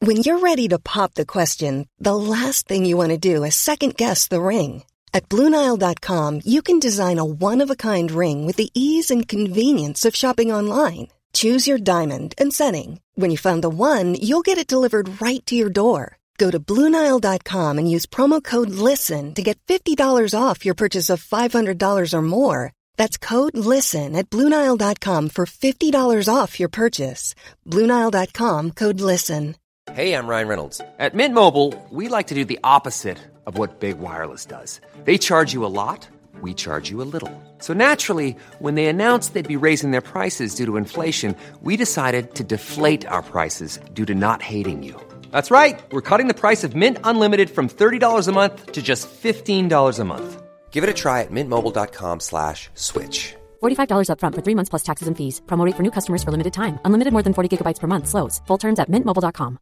When you're ready to pop the question, the last thing you want to do is second-guess the ring. At BlueNile.com, you can design a one-of-a-kind ring with the ease and convenience of shopping online. Choose your diamond and setting. When you find the one, you'll get it delivered right to your door. Go to BlueNile.com and use promo code LISTEN to get $50 off your purchase of $500 or more. That's code LISTEN at BlueNile.com for $50 off your purchase. BlueNile.com, code LISTEN. Hey, I'm Ryan Reynolds. At Mint Mobile, we like to do the opposite of what Big Wireless does. They charge you a lot, we charge you a little. So naturally, when they announced they'd be raising their prices due to inflation, we decided to deflate our prices due to not hating you. That's right. We're cutting the price of Mint Unlimited from $30 a month to just $15 a month. Give it a try at mintmobile.com/switch. $45 up front for 3 months plus taxes and fees. Promo rate for new customers for limited time. Unlimited more than 40 gigabytes per month. Slows full terms at mintmobile.com.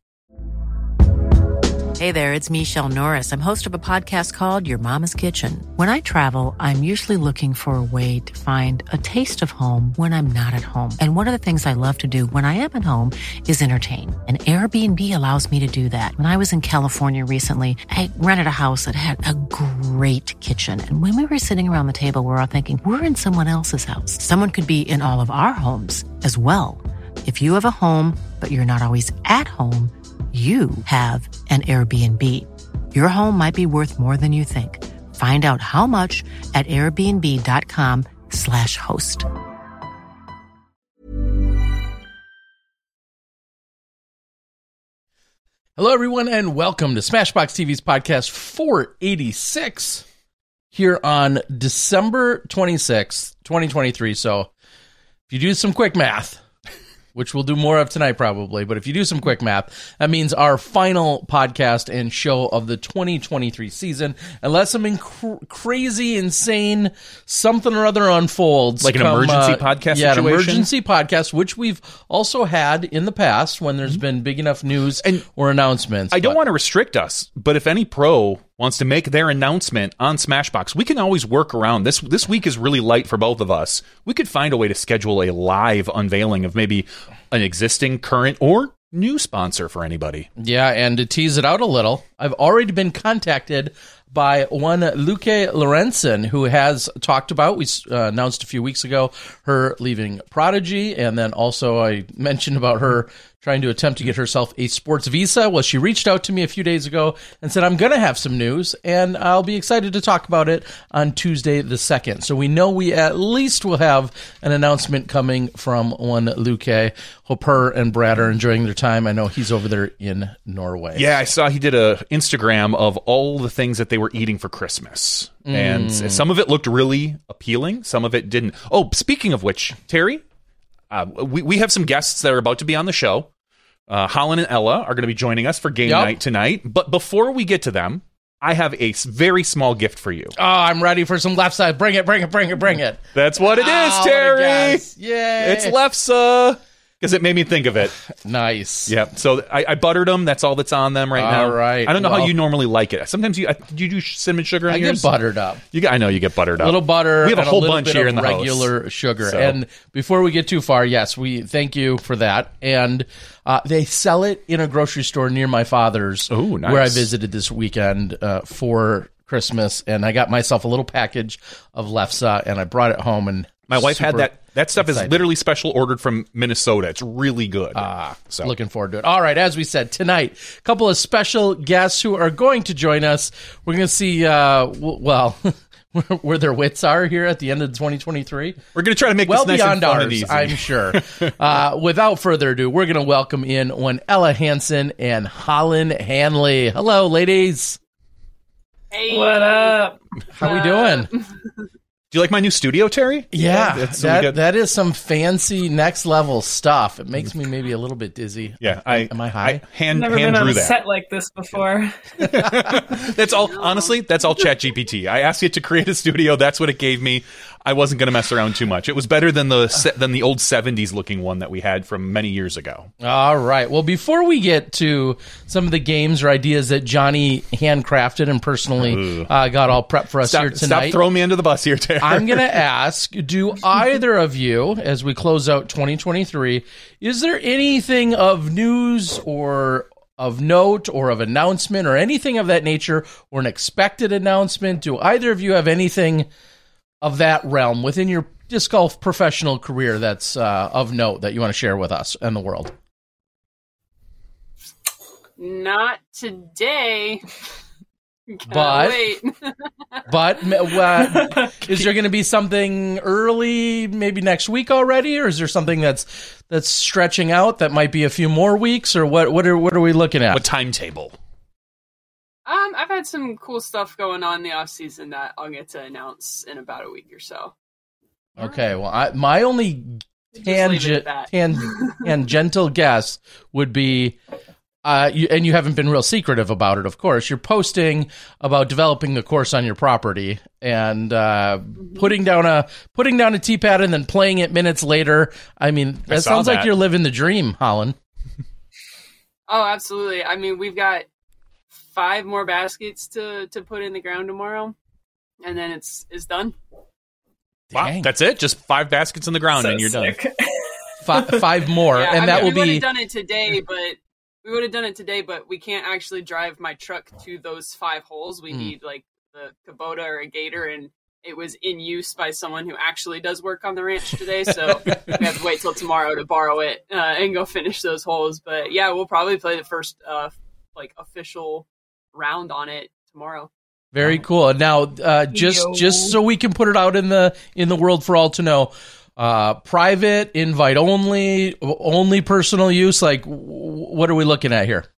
Hey there, it's Michelle Norris. I'm host of a podcast called Your Mama's Kitchen. When I travel, I'm usually looking for a way to find a taste of home when I'm not at home. And one of the things I love to do when I am at home is entertain. And Airbnb allows me to do that. When I was in California recently, I rented a house that had a great kitchen. And when we were sitting around the table, we were all thinking, we're in someone else's house. Someone could be in all of our homes as well. If you have a home, but you're not always at home, you have an Airbnb. Your home might be worth more than you think. Find out how much at airbnb.com/host. Hello, everyone, and welcome to Smashbox TV's podcast 486 here on December 26th, 2023. So if you do some quick math, which we'll do more of tonight probably, but if you do some quick math, that means our final podcast and show of the 2023 season, unless something crazy, insane, something or other unfolds. Like an emergency podcast situation? Yeah, an emergency podcast, which we've also had in the past when there's been big enough news or announcements. I don't want to restrict us, but if any pro wants to make their announcement on Smashbox, we can always work around. This week is really light for both of us. We could find a way to schedule a live unveiling of maybe an existing, current, or new sponsor for anybody. Yeah, and to tease it out a little, I've already been contacted by one Luque Lorenzen, who has talked about, we announced a few weeks ago, her leaving Prodigy, and then also I mentioned about her trying to attempt to get herself a sports visa. Well, she reached out to me a few days ago and said, I'm going to have some news, and I'll be excited to talk about it on Tuesday the 2nd. So we know we at least will have an announcement coming from one Luque. Hope her and Brad are enjoying their time. I know he's over there in Norway. Yeah, I saw he did a Instagram of all the things that they were eating for Christmas. And some of it looked really appealing. Some of it didn't. Oh, speaking of which, Terry, we have some guests that are about to be on the show. Holland and Ella are going to be joining us for game night tonight. But before we get to them, I have a very small gift for you. Oh, I'm ready for some left side. Bring it, bring it, bring it, bring it. That's what it is, Terry. Yay. It's lefse. Because it made me think of it. Nice. Yep. So I buttered them. That's all that's on them right now. All right. I don't know how you normally like it. Sometimes you do cinnamon sugar in yours? I get buttered up. I know you get buttered up. A little butter. We have a whole little bunch bit here of in the regular house. sugar. So. And before we get too far, yes, we thank you for that. And they sell it in a grocery store near my father's, oh, nice. where I visited this weekend for Christmas. And I got myself a little package of lefse, and I brought it home. And my wife had that. That stuff excited. is literally special ordered from Minnesota. It's really good. So looking forward to it. All right, as we said, tonight, a couple of special guests who are going to join us. We're going to see, where their wits are here at the end of 2023. We're going to try to make well this nice beyond and fun ours, and easy. I'm sure. Without further ado, we're going to welcome in one Ella Hansen and Holland Hanley. Hello, ladies. Hey, what up? How we doing? Do you like my new studio, Terry? Yeah, that is some fancy next level stuff. It makes me maybe a little bit dizzy. Yeah, am I high? I hand never been drew on a that. set like this before. That's all. Honestly, that's all ChatGPT. I asked it to create a studio. That's what it gave me. I wasn't going to mess around too much. It was better than the old 70s looking one that we had from many years ago. All right. Well, before we get to some of the games or ideas that Johnny handcrafted and personally got all prepped for us here tonight. Stop throwing me under the bus here, Terry. I'm going to ask, do either of you, as we close out 2023, is there anything of news or of note or of announcement or anything of that nature, or an expected announcement? Do either of you have anything of that realm within your disc golf professional career that's of note that you want to share with us and the world? Not today. But wait. Is there going to be something early, maybe next week already, or is there something that's stretching out that might be a few more weeks, or what are we looking at? What timetable? I've had some cool stuff going on in the off season that I'll get to announce in about a week or so. Okay, well, my only tangential guess would be, and you haven't been real secretive about it, of course. You're posting about developing the course on your property and putting down a tee pad and then playing it minutes later. I mean, that sounds like you're living the dream, Holland. Oh, absolutely. I mean, we've got 5 more baskets to put in the ground tomorrow, and then it's done. Wow, Dang. That's it? Just 5 baskets in the ground So and you're sick. done. 5 more, Yeah, and that will we would be... have done it today, but we can't actually drive my truck to those 5 holes. We need like the Kubota or a Gator, and it was in use by someone who actually does work on the ranch today, so we have to wait till tomorrow to borrow it and go finish those holes. But yeah, we'll probably play the first official round on it tomorrow. Very cool. Now, just so we can put it out in the world for all to know, private, invite only personal use. Like, what are we looking at here?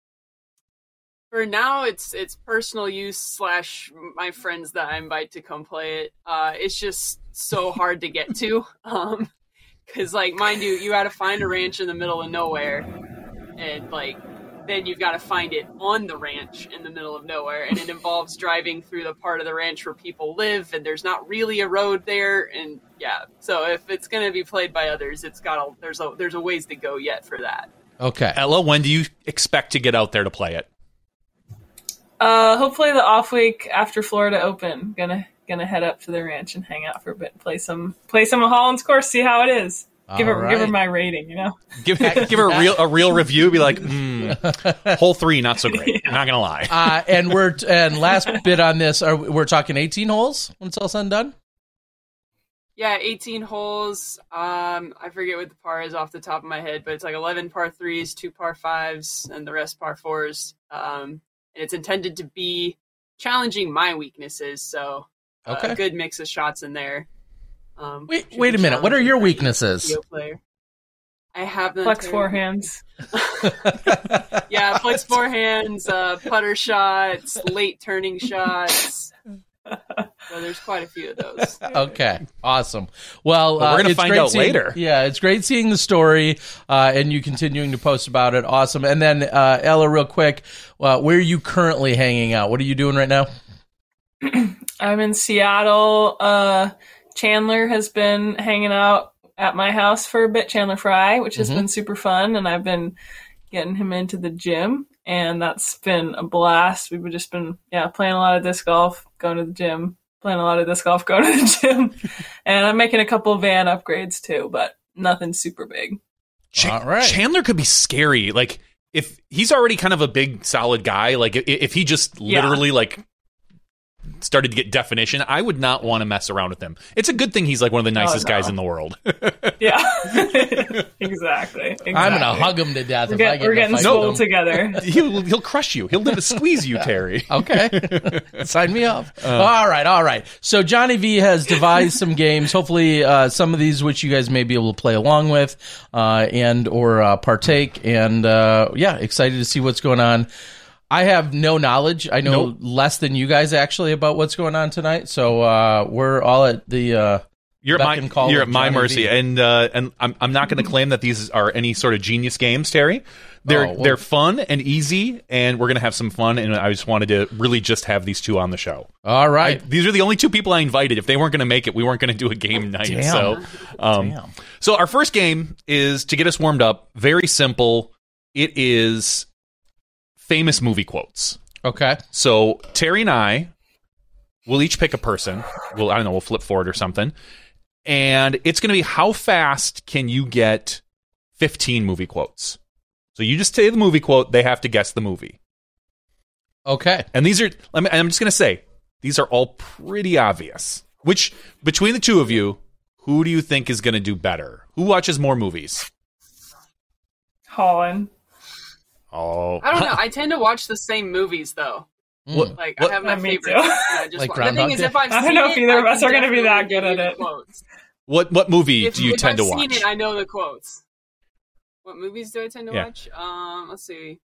For now, it's personal use / my friends that I invite to come play it. It's just so hard to get to, because like, mind you got to find a ranch in the middle of nowhere, and like, then you've got to find it on the ranch in the middle of nowhere, and it involves driving through the part of the ranch where people live, and there's not really a road there, and yeah. So if it's going to be played by others, there's a ways to go yet for that. Okay, Ella, when do you expect to get out there to play it? Hopefully the off week after Florida Open. Gonna head up to the ranch and hang out for a bit, and play some of Holland's course, see how it is. Give her my rating, Give her a real review. Be like, hole 3, not so great. I'm not gonna lie. And last bit on this, we're talking 18 holes when it's all said and done. Yeah, 18 holes. I forget what the par is off the top of my head, but it's like 11 par 3s, 2 par 5s, and the rest par 4s. And it's intended to be challenging my weaknesses, so a good mix of shots in there. Wait a minute. What are your weaknesses? I have them. Flex forehands. Yeah, flex forehands, putter shots, late turning shots. So there's quite a few of those. Okay, awesome. Well, we're going to find out later. Yeah, it's great seeing the story and you continuing to post about it. Awesome. And then, Ella, real quick, where are you currently hanging out? What are you doing right now? I'm in Seattle. Chandler has been hanging out at my house for a bit, Chandler Fry, which has been super fun, and I've been getting him into the gym, and that's been a blast. We've just been playing a lot of disc golf, going to the gym, playing a lot of disc golf, going to the gym, and I'm making a couple of van upgrades too, but nothing super big. All right. Chandler could be scary. Like, if he's already kind of a big, solid guy, like if he just literally started to get definition, I would not want to mess around with him. It's a good thing he's like one of the nicest guys in the world. Yeah, exactly. I'm gonna hug him to death. We're getting swole together. He'll crush you. He'll squeeze you, Terry. Okay, sign me up. All right. So Johnny V has devised some games. Hopefully, some of these which you guys may be able to play along with, and or partake. And excited to see what's going on. I have no knowledge. I know less than you guys actually about what's going on tonight. So we're all at the you're at my mercy, v. and I'm not going to claim that these are any sort of genius games, Terry. They're fun and easy, and we're going to have some fun. And I just wanted to really just have these two on the show. All right, these are the only 2 people I invited. If they weren't going to make it, we weren't going to do a game night. Damn. So our first game is to get us warmed up. Very simple. It is famous movie quotes. Okay. So Terry and I will each pick a person. We'll flip forward or something. And it's going to be how fast can you get 15 movie quotes. So you just say the movie quote. They have to guess the movie. Okay. And these are, I'm just going to say, these are all pretty obvious. Which, between the two of you, who do you think is going to do better? Who watches more movies? Holland. Oh. I don't know. I tend to watch the same movies, though. What- Like, what- I have my Me favorites. too. and I just Like watch. The thing Groundhog is, Day? if I've I seen don't know if it, either of I us can are gonna be that definitely good at give you it. the quotes. What movie If, do you if tend I've to watch? seen it, I know the quotes. What movies do I tend to Yeah. watch? Let's see.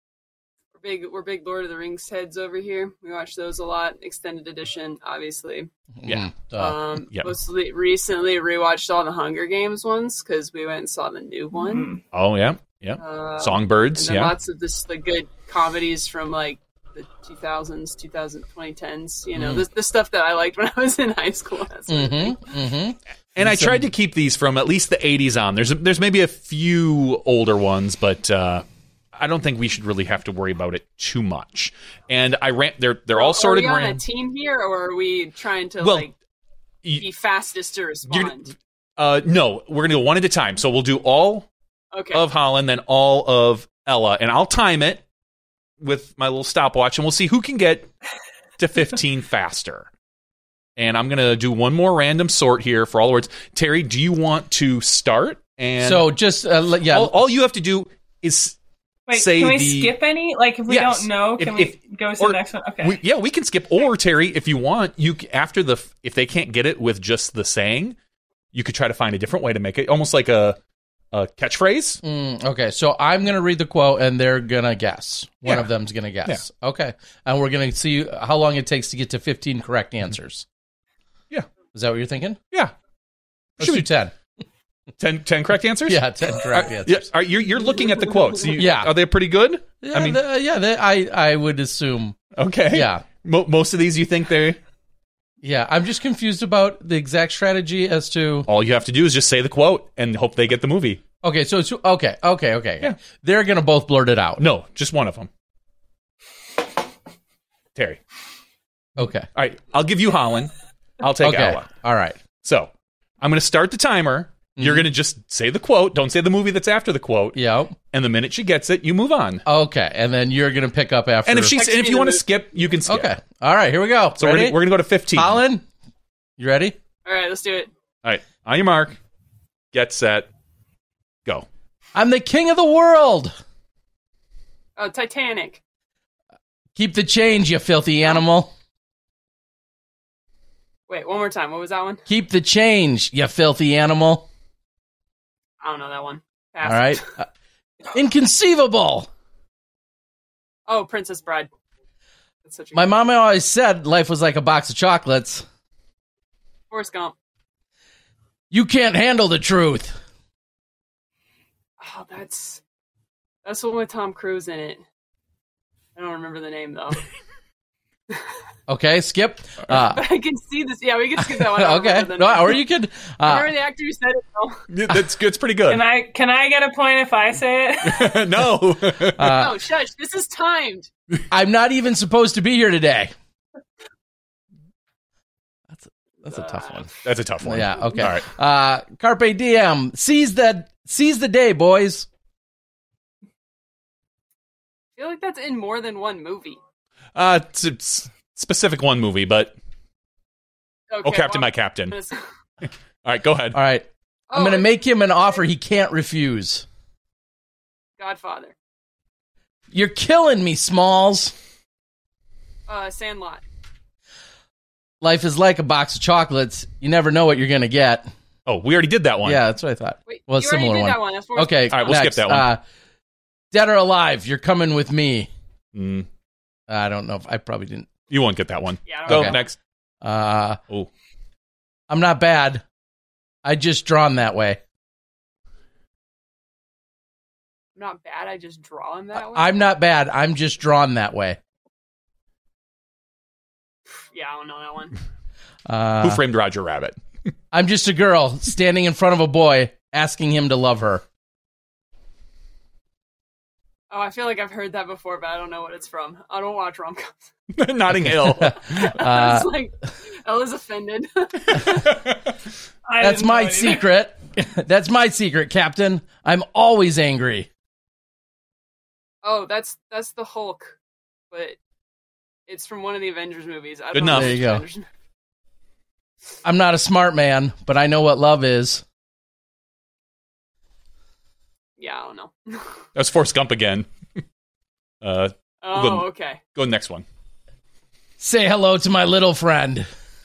We're big Lord of the Rings heads over here. We watch those a lot. Extended edition, obviously. Yeah. Yeah. Mostly recently rewatched all the Hunger Games ones because we went and saw the new one. Oh, yeah. Yeah. Songbirds, And then yeah. lots of the good comedies from like the 2000s, 2010s. You know, the stuff that I liked when I was in high school. That sort of thing. And I tried to keep these from at least the 80s on. There's maybe a few older ones, but I don't think we should really have to worry about it too much. And I ran. They're all sorted. Are we on a team here, or are we trying to be fastest to respond? No, we're gonna go one at a time. So we'll do all of Holland, then all of Ella, and I'll time it with my little stopwatch, and we'll see who can get to 15 faster. And I'm gonna do one more random sort here for all the words. Terry, do you want to start? And So just, all you have to do is. Wait, Say can we the- skip any? Like, if we Yes. don't know, can we go to the next one? Okay. We can skip. Or Terry, if you want, if they can't get it with just the saying, you could try to find a different way to make it, almost like a catchphrase. Okay, so I'm going to read the quote, and they're going to guess. One Yeah. of them's going to guess. Okay, and we're going to see how long it takes to get to 15 correct answers. Yeah. Is that what you're thinking? Yeah. Let's do 10. 10 correct answers? Yeah, 10 correct answers. Yeah. You're looking at the quotes. Yeah. Are they pretty good? Yeah, I mean, I would assume. okay. Yeah. Most of these you think they... Yeah, I'm just confused about the exact strategy as to... All you have to do is just say the quote and hope they get the movie. Okay, so it's... Okay. Yeah. They're going to both blurt it out. No, just one of them. Terry. Okay. All right, I'll give you Holland. I'll take Okay. Ella. All right. So, I'm going to start the timer. You're going to just say the quote. Don't say the movie that's after the quote. Yep. And the minute she gets it, you move on. Okay, and then you're going to pick up after... And if you want to skip, you can skip. Okay. All right, here we go. So Ready? we're gonna go to 15. Colin, you ready? All right, let's do it. All right. On your mark. Get set. Go. I'm the king of the world. Oh, Titanic. Keep the change, you filthy animal. Wait, one more time. What was that one? Keep the change, you filthy animal. I don't know that one. Pass. All right. Inconceivable. Oh, Princess Bride. That's such a My mama always said life was like a box of chocolates. Forrest Gump. You can't handle the truth. Oh, that's the one with Tom Cruise in it. I don't remember the name though. Okay, skip. But I can see this. Yeah, we can skip that one. I don't Okay. remember the No, name. or you could... I remember the actor who said it though. Yeah, that's good. It's pretty good. Can I get a point if I say it? No. No, shush. This is timed. I'm not even supposed to be here today. That's a tough one. That's a tough one. Yeah, okay. All right. Carpe diem. Seize the day, boys. I feel like that's in more than one movie. It's specific one movie, but Okay, Captain, my Captain. All right, go ahead. All right. I'm going to make him an offer he can't refuse. Godfather. You're killing me, Smalls. Sandlot. Life is like a box of chocolates. You never know what you're going to get. Oh, we already did that one. Yeah, that's what I thought. Wait, Well, a you already similar did one. that one. That's Forrest Okay, All right, we'll skip next. that one. Dead or alive, you're coming with me. Mm, I don't know if I probably didn't. you won't get that one. Yeah, I don't Go know. Okay. next. Oh, I'm not bad. I just drawn that way. I'm not bad. I just draw him that way. I'm not bad. I'm just drawn that way. Yeah, I don't know that one. Who Framed Roger Rabbit? I'm just a girl standing in front of a boy asking him to love her. Oh, I feel like I've heard that before, but I don't know what it's from. I don't watch rom-coms. Notting Hill. It's like, Ella's offended. That's my secret. That's my secret, Captain. I'm always angry. Oh, that's the Hulk, but it's from one of the Avengers movies. Good enough. There you go. I'm not a smart man, but I know what love is. Yeah, I don't know. That's Forrest Gump again. Okay. Go next one. Say hello to my little friend.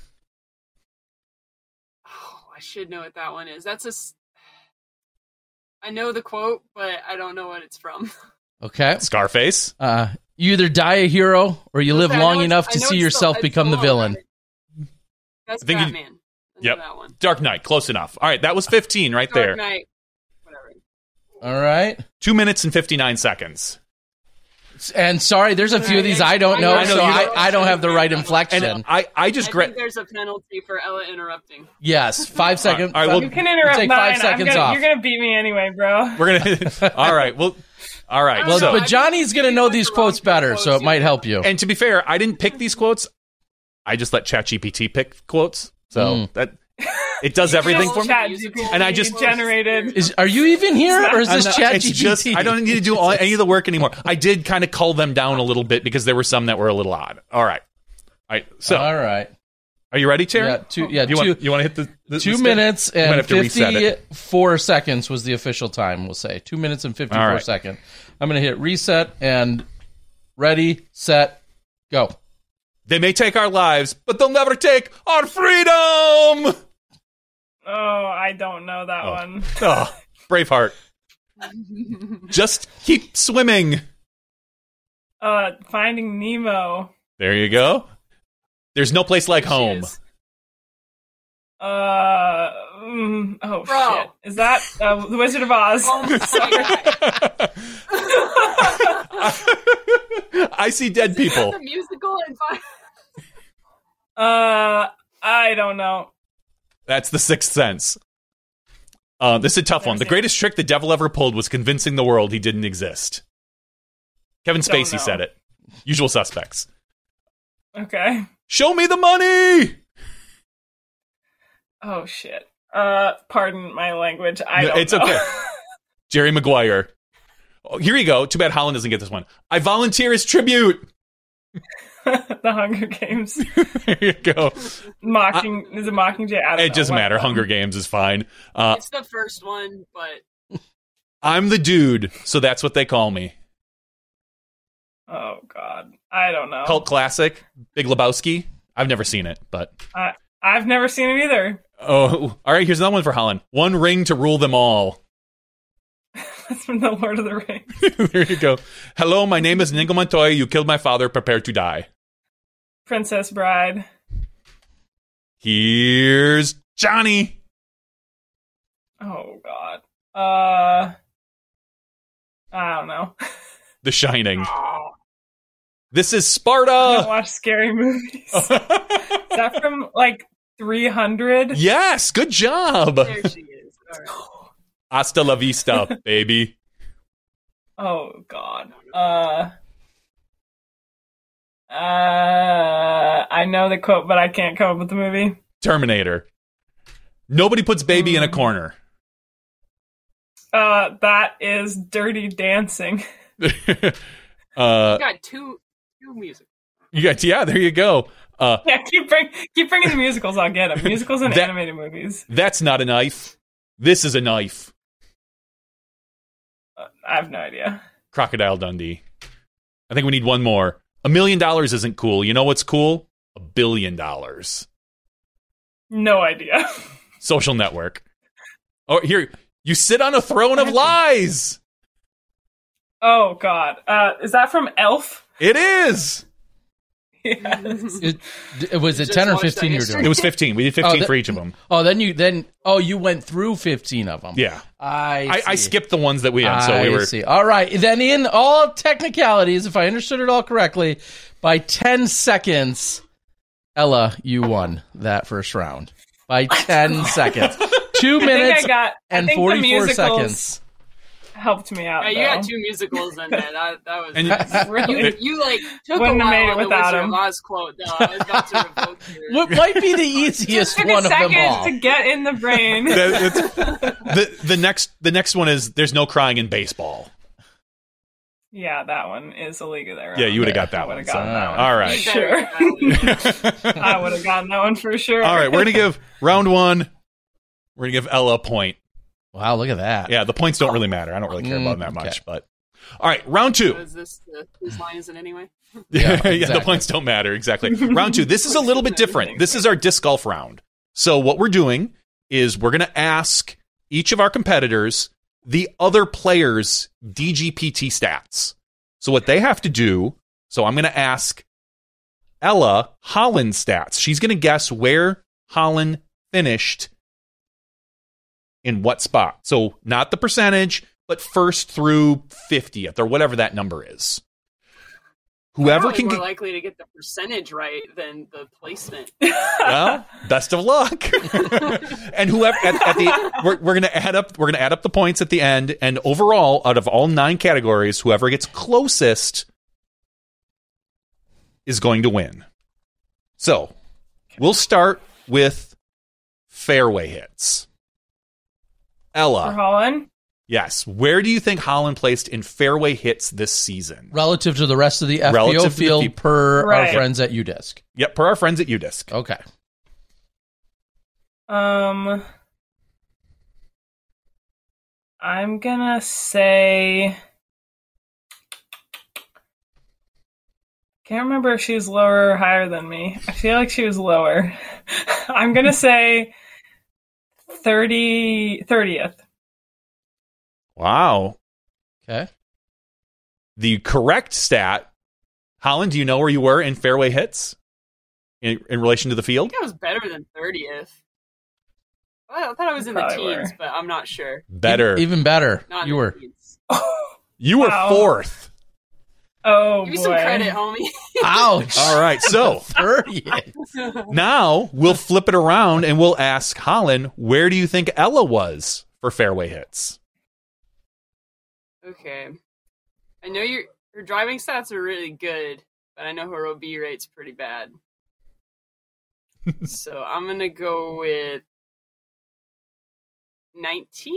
Oh, I should know what that one is. I know the quote, but I don't know what it's from. Okay. Scarface. You either die a hero or you live long enough to see yourself become the villain. That's I think Batman. Yep. That one. Dark Knight. Close enough. All right, that was 15 right there. Dark Knight. Whatever. All right. 2 minutes and 59 seconds. And sorry, there's a few of these I don't know, so I don't have the right inflection. And I think there's a penalty for Ella interrupting. Yes, 5 seconds. All right, well, You can interrupt take mine. 5 seconds off. You're gonna beat me anyway, bro. We're gonna. All right. Well. All right. Well, so, but Johnny's going to know these quotes better, so it might help you. and to be fair, I didn't pick these quotes. I just let ChatGPT pick quotes, so that it does everything for me. ChatGPT And I just generated. Are you even here, or is this It's just ChatGPT? I don't need to do any of the work anymore. I did kind of cull them down a little bit because there were some that were a little odd. All right. So, All right. are you ready, Terry? Yeah, You want to hit the 2 minutes You might and have to reset it. 54 seconds was the official time, we'll say. 2 minutes and 54 All right. seconds. I'm going to hit reset and ready, set, go. They may take our lives, but they'll never take our freedom. Oh, I don't know that one. Oh, Braveheart. Just keep swimming. Finding Nemo. There you go. There's no place like home. Oh Bro. shit! Is that The Wizard of Oz? I see dead people. The musical and I don't know. That's The Sixth Sense. This is a tough one. The greatest trick the devil ever pulled was convincing the world he didn't exist. Kevin Don't Spacey know. said it. Usual Suspects. Okay. Show me the money! Oh shit. Pardon my language. I don't It's know. okay. Jerry Maguire. Oh, here you go. Too bad Holland doesn't get this one. I volunteer as tribute. The Hunger Games. There you go. Is it Mockingjay? I don't know. It doesn't What matter. one? Hunger Games is fine. it's the first one, but I'm the dude, so that's what they call me. Oh god. I don't know. Cult classic. Big Lebowski. I've never seen it, but... I've never seen it either. Oh, all right. Here's another one for Holland. One ring to rule them all. That's from The Lord of the Rings. There you go. Hello, my name is Inigo Montoya. You killed my father. Prepare to die. Princess Bride. Here's Johnny. Oh god. I don't know. The Shining. Oh, This is I Sparta. don't watch scary movies. Is that from like 300? Yes, good job. there she is. All right. Hasta la vista, baby. Oh god. I know the quote, but I can't come up with the movie. Terminator. Nobody puts baby in a corner. That is Dirty Dancing. You got two music. Yeah, there you go. Yeah, keep bringing the musicals. I'll get them. Musicals and That- animated movies. That's not a knife. This is a knife. I have no idea. Crocodile Dundee. I think we need one more. $1 million isn't cool. You know what's cool? $1 billion. No idea. Social Network. Oh, here. You sit on a throne of lies. Oh god. Is that from Elf? It is. Yes. Was it Just 10 or watch that 15 you were history. doing? It was 15. We did 15 that- for each of them. Oh, you went through 15 of them. Yeah. I I skipped the ones that we had, so we were. see. All right. Then in all technicalities, if I understood it all correctly, by 10 seconds, Ella, you won that first round. By 10 seconds. 2 minutes I and think the 44 musicals seconds. helped me out. Yeah, you though. got two musicals in there. That was. And Really? You like took Wouldn't a have made while it on the without Wizard him. of Oz quote, though. I was about to revoke your... What might be the easiest Took one a of them second all? to get in the brain. the next one is there's no crying in baseball. Yeah, that one is a League of Their Own. Yeah, you would have got that I one. would have gotten that one. All right. Sure. I would have gotten that one for sure. All right, we're going to give round one. We're going to give Ella a point. Wow, look at that. Yeah, the points don't really matter. I don't really care about them that Okay. much. But all right, round two. Is this whose line is it anyway? Yeah, the exactly. points don't matter. Exactly. Round two. This is a little bit different. This is our disc golf round. So what we're doing is we're going to ask each of our competitors the other players' DGPT stats. So what they have to do, so I'm going to ask Ella Holland's stats. She's going to guess where Holland finished in what spot. So not the percentage, but first through 50th or whatever that number is. Whoever Probably can more get, likely to get the percentage right than the placement. well, best of luck. And whoever at the we're going to add up the points at the end, and overall out of all 9 categories, whoever gets closest is going to win. So, we'll start with fairway hits. For Ella, Holland? yes, where do you think Holland placed in fairway hits this season? Relative to the rest of the FPO Relative to the field field. per our Right. friends at UDisc. Yep, per our friends at UDisc. Okay. I'm gonna say. Can't remember if she was lower or higher than me. I feel like she was lower. I'm gonna say 30th. Wow. Okay. The correct stat, Holland, do you know where you were in fairway hits in relation to the I field? think I was better than 30th. I thought I was in the Probably teens, were. but I'm not sure. Better. Even better. Not You in the were. teens. You were Wow. 4th. Oh, Give me boy. some credit, homie. Ouch. All right, so 30th. now we'll flip it around and we'll ask Holland, where do you think Ella was for fairway hits? Okay. I know her driving stats are really good, but I know her OB rate's pretty bad. So I'm going to go with 19?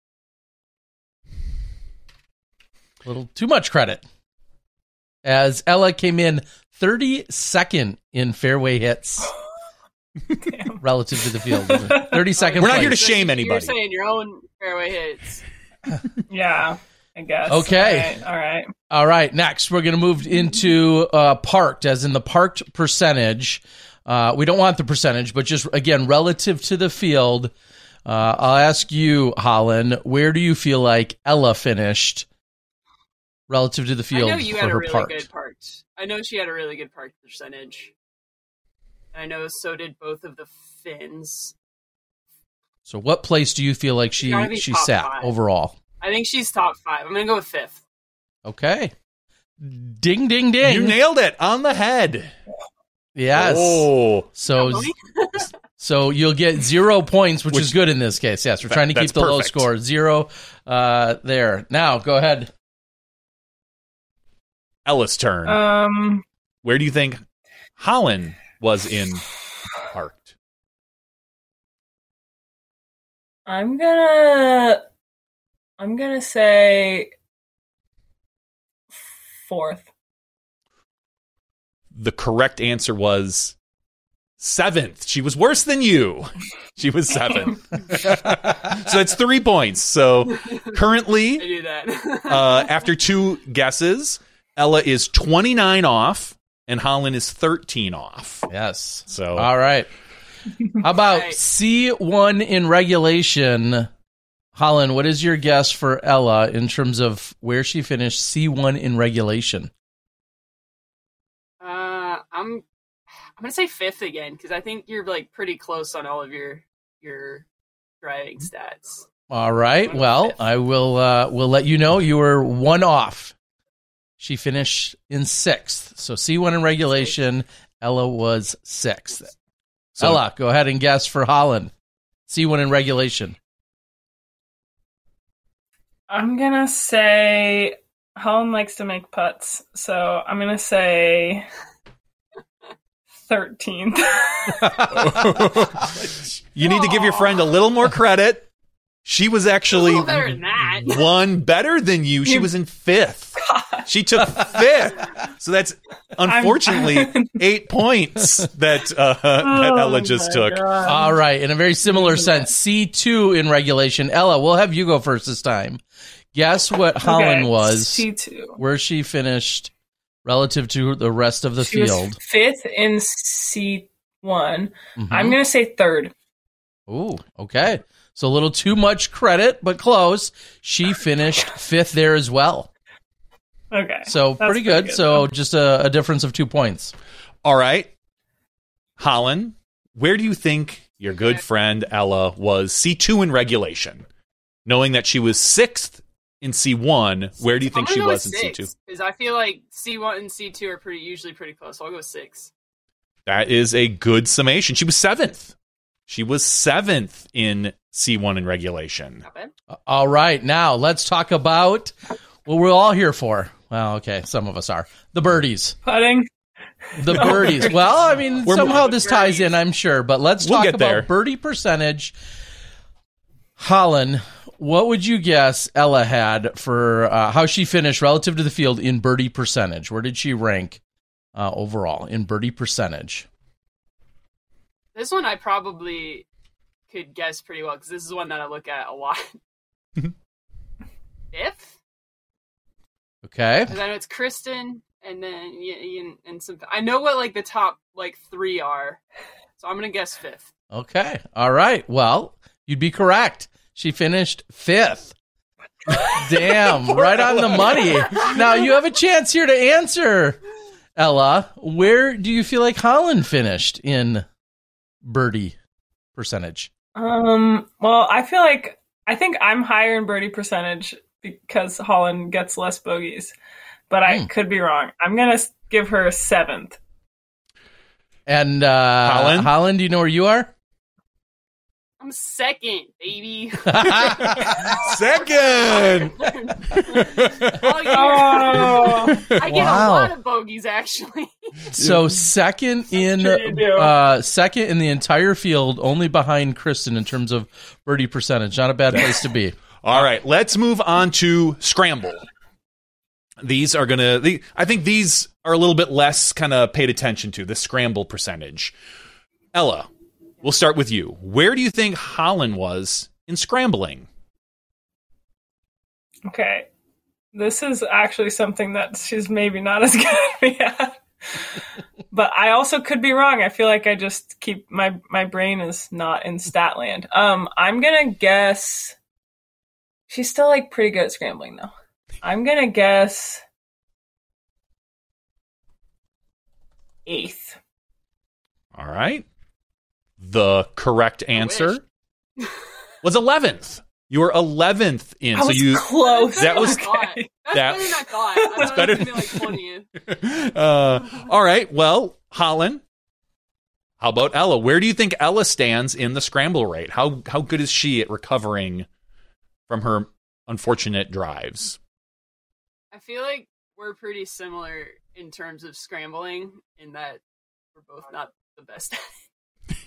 A little too much credit. As Ella came in 32nd in fairway hits relative to the field. 32nd We're not here to place. shame You're anybody. saying your own fairway hits. Yeah, I guess. Okay. All right. All right, next we're going to move into parked, as in the parked percentage. We don't want the percentage, but just, again, relative to the field. I'll ask you, Holland, where do you feel like Ella finished relative to the field I know you for had a her really parked? good parked. I know she had a really good parked percentage. I know so did both of the Finns. So what place do you feel like she gotta be top sat 5. overall? I think she's top 5. I'm going to go with 5th. Okay. Ding, ding, ding. You nailed it on the head. Yes. Oh, So you'll get 0 points, which is good in this case. Yes, we're trying to keep that's the low perfect. score. 0 there. Now, go ahead. Ella's turn. Where do you think Holland was in parked? I'm gonna say 4th. The correct answer was 7th. She was worse than you. She was 7th. So that's 3 points. So I currently, do that. after 2 guesses, Ella is 29 off and Holland is 13 off. Yes. So All right. How about Right. C1 in regulation? Holland, what is your guess for Ella in terms of where she finished C1 in regulation? I'm going to say 5th again because I think you're like pretty close on all of your driving stats. All right. Well, I will let you know you were 1 off. She finished in 6th. So C1 in regulation, Ella was 6th. So- Ella, go ahead and guess for Holland. C1 in regulation. I'm gonna say Holland likes to make putts, so I'm gonna say 13th. you need to give your friend a little more credit. She was A actually little better than that. 1 better than you. She was in 5th. She took 5th. So that's unfortunately 8 points that Ella just took. God. All right. In a very similar sense, C2 in regulation. Ella, we'll have you go first this time. Guess what Holland was. C2. Where she finished relative to the rest of the She was field. 5th in C1. Mhm. I'm going to say 3rd. Ooh, okay. So a little too much credit, but close. She finished 5th there as well. Okay. So That's pretty good. So just a difference of 2 points. All right. Holland, where do you think your good friend Ella was C2 in regulation? Knowing that she was 6th in C1, where do you think she was in C2? Because I feel like C1 and C2 are usually pretty close. So I'll go with 6. That is a good summation. She was 7th. She was 7th in C1 in regulation. Not bad. All right. Now let's talk about what we're all here for. Well, okay. Some of us are. The birdies. Putting. The birdies. Well, I mean, somehow this ties in, I'm sure. But let's talk get about there. birdie percentage. Holland, what would you guess Ella had for how she finished relative to the field in birdie percentage? Where did she rank overall in birdie percentage? This one I probably could guess pretty well because this is one that I look at a lot. 5th? Okay. Because I know it's Kristen, and then and some. I know what like the top 3 are, so I'm gonna guess 5th. Okay. All right. Well, you'd be correct. She finished 5th. Damn, right on the money. Now you have a chance here to answer, Ella. Where do you feel like Holland finished in birdie percentage? Well, I think I'm higher in birdie percentage because Holland gets less bogeys, but I could be wrong. I'm gonna give her 7th. And Holland, do you know where you are? I'm 2nd, baby. 2nd. All year. Oh, I get Wow. a lot of bogeys actually. So second in true you do. second in the entire field, only behind Kristen in terms of birdie percentage. Not a bad place to be. All right, let's move on to Scramble. These are I think these are a little bit less kind of paid attention to, the Scramble percentage. Ella, we'll start with you. Where do you think Holland was in scrambling? okay. This is actually something that she's maybe not as good at me at. But I also could be wrong. I feel like I just keep my brain is not in Statland. I'm gonna guess she's still pretty good at scrambling though. I'm gonna guess 8th. All right. The correct answer was 11th. You were 11th in. I was close. That was okay. That's That- better than I thought. I thought better it was gonna be 20th. all right. Well, Holland, how about Ella? Where do you think Ella stands in the scramble rate? How good is she at recovering from her unfortunate drives? I feel like we're pretty similar in terms of scrambling in that we're both not the best at it.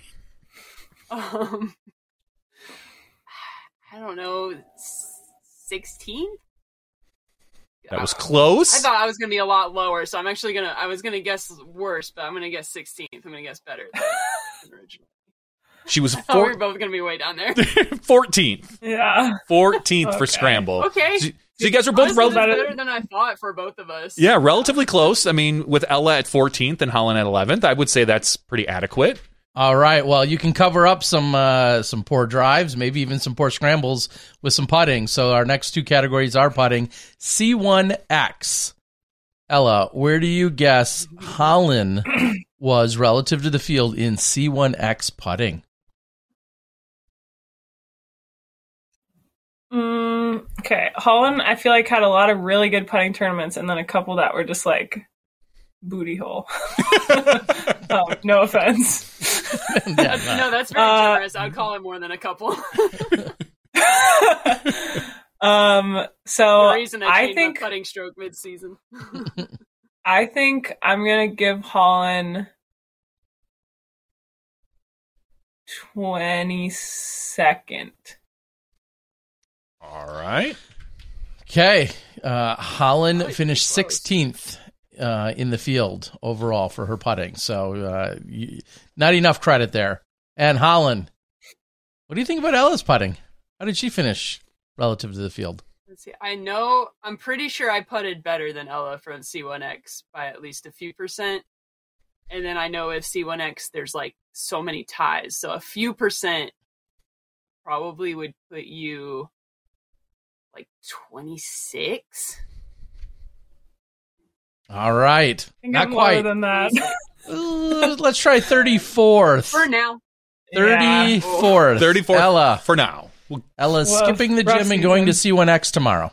I don't know, 16? That was close. I thought I was going to be a lot lower, so I was going to guess worse, but I'm going to guess 16th. I'm going to guess better than originally. She was I thought we were both going to be way down there. 14th. Yeah. 14th for Okay. scramble. Okay. So you guys were both Honestly, that's relatively, better than I thought for both of us. yeah, relatively close. I mean, with Ella at 14th and Holland at 11th, I would say that's pretty adequate. All right. Well, you can cover up some poor drives, maybe even some poor scrambles with some putting. So our next two categories are putting. C1X. Ella, where do you guess Holland was relative to the field in C1X putting? Okay. Holland, I feel like had a lot of really good putting tournaments, and then a couple that were just booty hole. No offense. No, that's very generous. I'd call it more than a couple. So The reason I I changed think my putting stroke mid-season. I think I'm gonna give Holland 22nd. All right. Okay. Holland finished 16th in the field overall for her putting. So not enough credit there. And Holland, what do you think about Ella's putting? How did she finish relative to the field? Let's see. I'm pretty sure I putted better than Ella from C1X by at least a few percent. And then I know with C1X, there's like so many ties. So a few percent probably would put you like 26. All right. I think Not I'm quite. lower than that. Let's try 34th. For now. 34th. 34th Ella. for now. Ella's Well, skipping the rough gym and going to season. C1X tomorrow.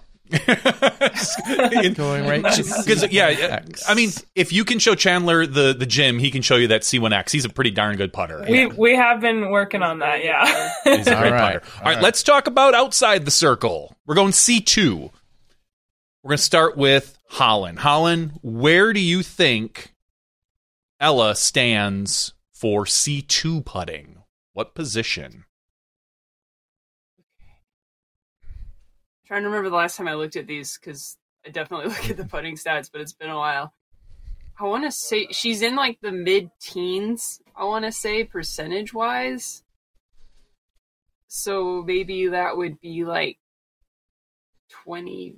Going right to Because yeah, C1X. I mean, if you can show Chandler the gym, he can show you that C1X. He's a pretty darn good putter. We have been working on that, yeah. He's a great All right. putter. All right, let's talk about outside the circle. We're going C2. We're going to start with Holland. Holland, where do you think Ella stands for C2 putting? What position? Trying to remember the last time I looked at these because I definitely look at the putting stats, but it's been a while. I want to say she's in like the mid-teens, I want to say, percentage-wise. So maybe that would be like 21st.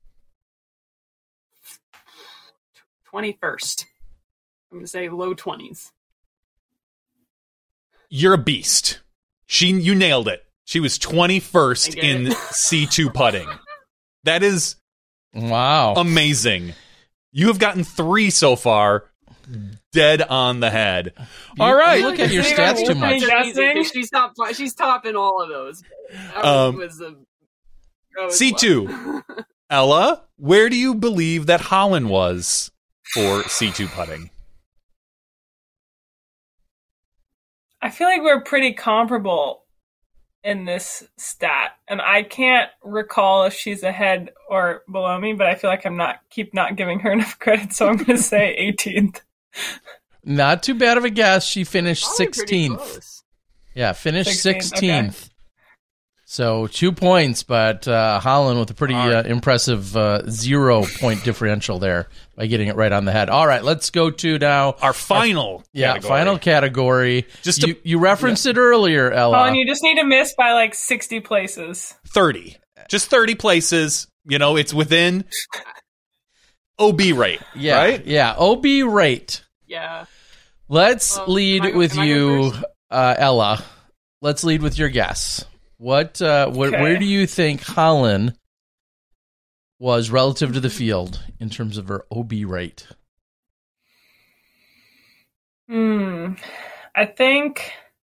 I'm going to say low 20s. You're a beast. You nailed it. She was 21st in C2 putting. That is Wow. amazing. You have gotten 3 so far. Dead on the head. All right. You look at your stats too much. She's topping all of those. That was C2. Wow. Ella, where do you believe that Holland was for C2 putting? I feel like we're pretty comparable in this stat, and I can't recall if she's ahead or below me, but I feel like I'm not giving her enough credit, so I'm going to say 18th. Not too bad of a guess. She finished Probably pretty 16th. close. Yeah, finished 16th, 16th. okay. So 2 points, but Holland with a pretty impressive 0 point differential there by getting it right on the head. All right, let's go to now Our final category. final category. Just you referenced it earlier, Ella. Oh, and you just need to miss by like 60 places. 30. Just 30 places. You know, it's within OB rate, yeah, right? yeah. OB rate. Yeah. Let's Well, lead can I with go you, first? Ella. Let's lead with your guess. Where do you think Holland was relative to the field in terms of her OB rate? I think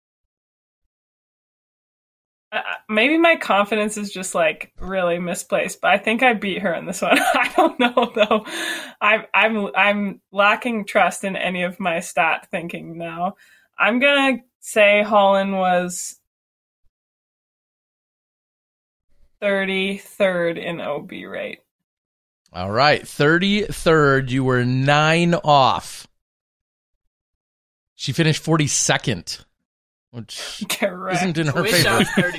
maybe my confidence is just like really misplaced, but I think I beat her in this one. I don't know though. I'm lacking trust in any of my stat thinking now. I'm gonna say Holland was 33rd in OB rate. All right, 33rd. You were 9 off. She finished 42nd, which Correct. isn't in her Wish I was favor.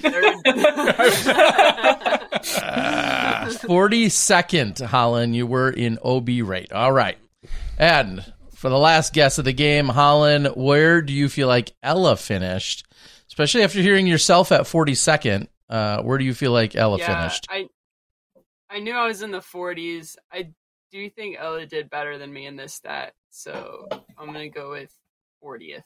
33rd. 42nd, Holland. You were in OB rate. All right. And for the last guess of the game, Holland, where do you feel like Ella finished? Especially after hearing yourself at 42nd, where do you feel like Ella finished? I knew I was in the 40s. I do think Ella did better than me in this stat, so I'm going to go with 40th.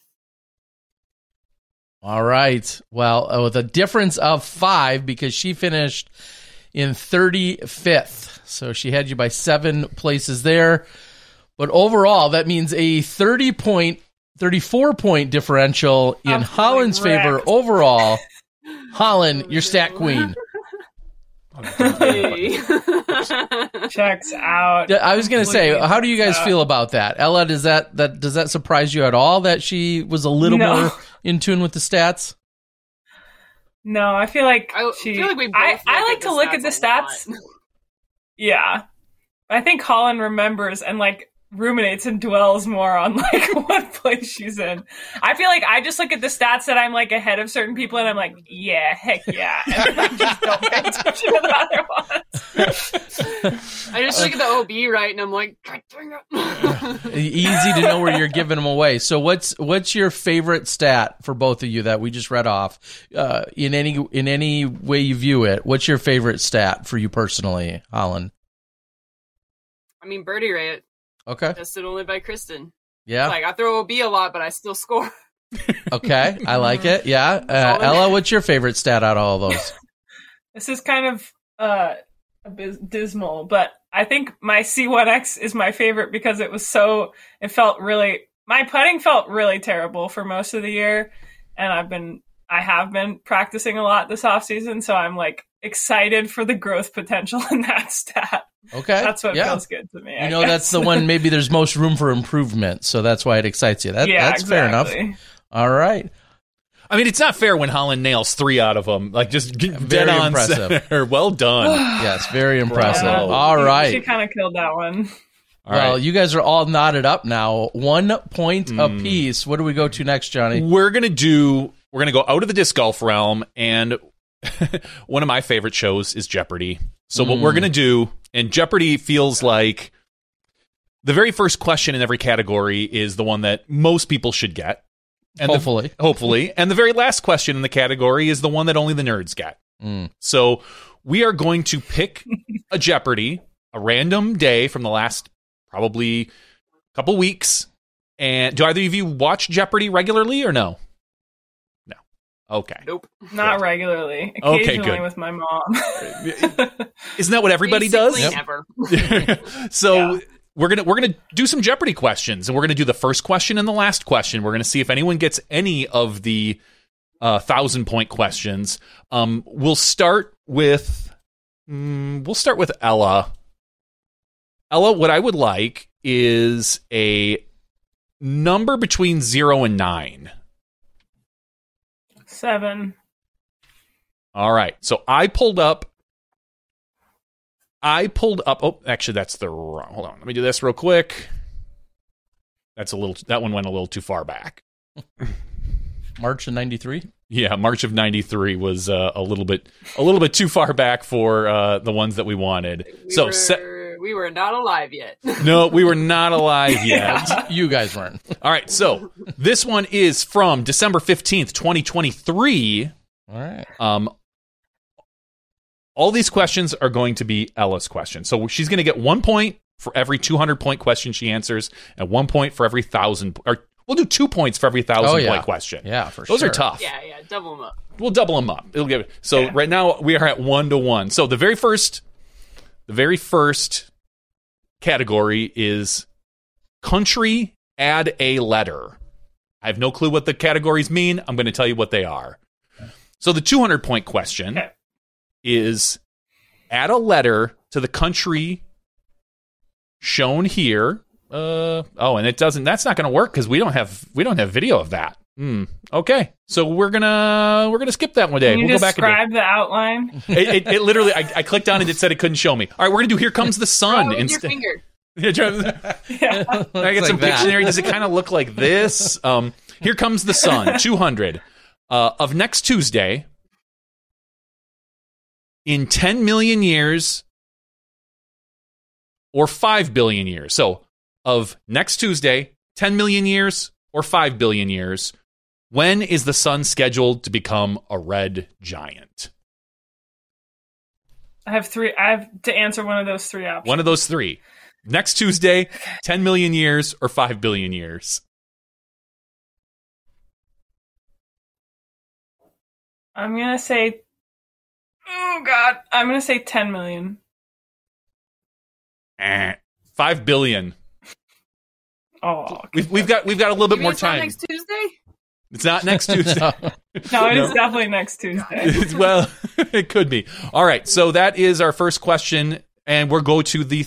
All right. Well, with a difference of 5 because she finished in 35th. So she had you by 7 places there. But overall, that means a 34 point differential in I'm Holland's favor wrecked. overall. Holland, your stat queen. Hey. Checks out. I was going to say, how do you guys feel about that? Ella, does that surprise you at all that she was a little No. more in tune with the stats? No, I feel like I feel like we both I like to look at the stats. Yeah. I think Holland remembers, and like ruminates and dwells more on like what place she's in. I feel like I just look at the stats that I'm like ahead of certain people, and I'm like, yeah, heck yeah, and I just don't pay attention to the other ones. I just look at the OB right, and I'm like, God dang it. Easy to know where you're giving them away. So what's your favorite stat for both of you that we just read off? In any way you view it, what's your favorite stat for you personally, Holland? I mean, birdie rate. Okay. Tested only by Kristen. Yeah. Like, I throw OB a lot, but I still score. Okay. I like it. Yeah. Ella, what's your favorite stat out of all those? This is kind of a bit dismal, but I think my C1X is my favorite because my putting felt really terrible for most of the year, and I have been practicing a lot this off season, so I'm like excited for the growth potential in that stat. Okay. That's what feels good to me. You know, that's the one maybe there's most room for improvement, so that's why it excites you. That's fair enough. All right. I mean, it's not fair when Holland nails 3 out of them. Like, just dead Very on impressive. center. Well done. Yes, very impressive. Bravo. All right. She kind of killed that one. Well, you guys are all knotted up now. 1 point apiece. What do we go to next, Johnny? We're gonna go out of the disc golf realm, and one of my favorite shows is Jeopardy. So what we're gonna do, and Jeopardy feels like the very first question in every category is the one that most people should get. And hopefully. And the very last question in the category is the one that only the nerds get. So we are going to pick a Jeopardy, a random day from the last probably couple weeks. And do either of you watch Jeopardy regularly or no? No. Okay. Nope. Not regularly. Okay, Occasionally good. with my mom. Isn't that what everybody does? Never. So we're gonna do some Jeopardy questions, and we're gonna do the first question and the last question. We're gonna see if anyone gets any of the 1,000-point questions. We'll start with Ella. Ella, what I would like is a number between 0 and 9. 7. All right. So I pulled up. Oh, actually, that's the wrong. Hold on. Let me do this real quick. That one went a little too far back. March of 93? Yeah, March of 93 was a little bit too far back for the ones that we wanted. We were not alive yet. No, we were not alive yet. You guys weren't. All right, so this one is from December 15th, 2023. All right. All these questions are going to be Ella's questions. So she's going to get 1 point for every 200-point question she answers, and 1 point for every 1,000. Or we'll do 2 points for every 1,000-point question. Yeah, for sure. Those are tough. Yeah, double them up. We'll double them up. It'll give it. So right now we are at 1-1. So the very first category is country. Add a letter. I have no clue what the categories mean. I'm going to tell you what they are. So the 200-point question is add a letter to the country shown here. And it doesn't. That's not going to work because we don't have video of that. Okay, so we're gonna skip that one day. Can you we'll go back and describe the outline? It literally. I clicked on it. It said it couldn't show me. All right, we're gonna do Here Comes the Sun With your instead. finger. I get some Pictionary. Does it kind of look like this? Here Comes the Sun. 200 of next Tuesday. In 10 million years or 5 billion years. So, of next Tuesday, 10 million years or 5 billion years, when is the sun scheduled to become a red giant? I have 3. I have to answer one of those 3 options. One of those 3. Next Tuesday, 10 million years or 5 billion years? I'm going to say... Oh, God. I'm going to say 10 million. 5 billion. Oh, we've got a little bit more It's not time. next Tuesday? It's not next Tuesday. No, it is definitely next Tuesday. Well, it could be. All right, so that is our first question, and we'll go to the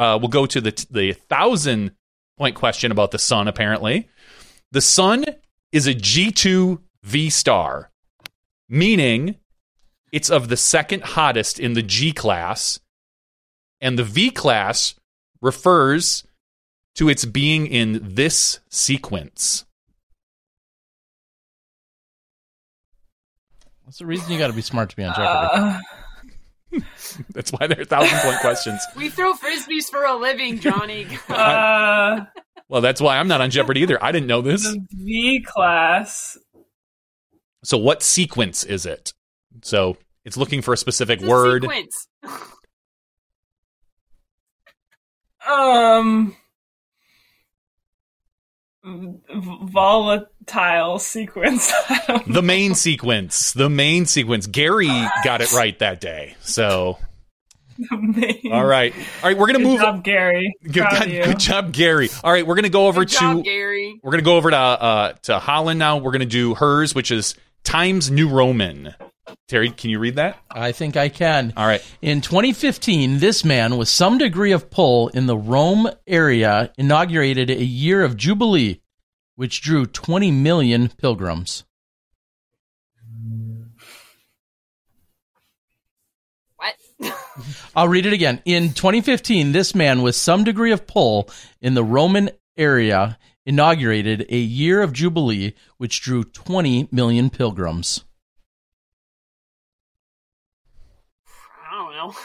1,000-point question about the sun. Apparently, the sun is a G2 V star, meaning it's of the second hottest in the G class, and the V class refers to its being in this sequence? What's the reason you got to be smart to be on Jeopardy? That's why they're 1,000-point questions. We throw frisbees for a living, Johnny. Well, that's why I'm not on Jeopardy either. I didn't know this. The V class. So what sequence is it? So it's looking for a specific It's a word. sequence. Volatile sequence. The main sequence. The main sequence. Gary got it right that day. So, all right. We're going to move. Good job, Gary. Good job, Gary. All right, we're going to go over Good job, Gary. We're going to go over to Holland now. We're going to do hers, which is Times New Roman. Terry, can you read that? I think I can. All right. In 2015, this man with some degree of pull in the Rome area inaugurated a year of Jubilee, which drew 20 million pilgrims. What? I'll read it again. In 2015, this man with some degree of pull in the Roman area inaugurated a year of Jubilee, which drew 20 million pilgrims. I don't know.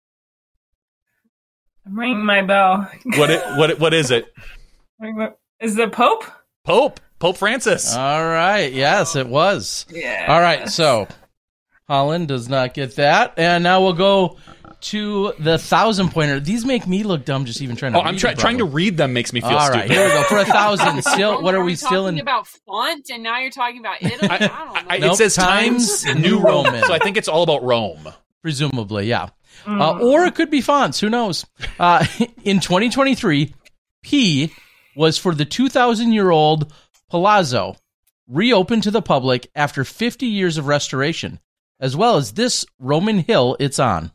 I'm ringing my bell. What is it? Is the Pope? Pope Francis. All right. Yes, it was. Yeah. All right. So Holland does not get that. And now we'll go to the 1,000-pointer. These make me look dumb just even trying to read I'm trying to read them makes me feel All stupid. right. Here we go. For 1,000. Still, what are we still in? Talking about font, and now you're talking about Italy? I don't know. Nope, It says Times New Roman. So I think it's all about Rome. Presumably, yeah. Or it could be fonts. Who knows? In 2023, P was for the 2,000-year-old Palazzo, reopened to the public after 50 years of restoration, as well as this Roman hill it's on.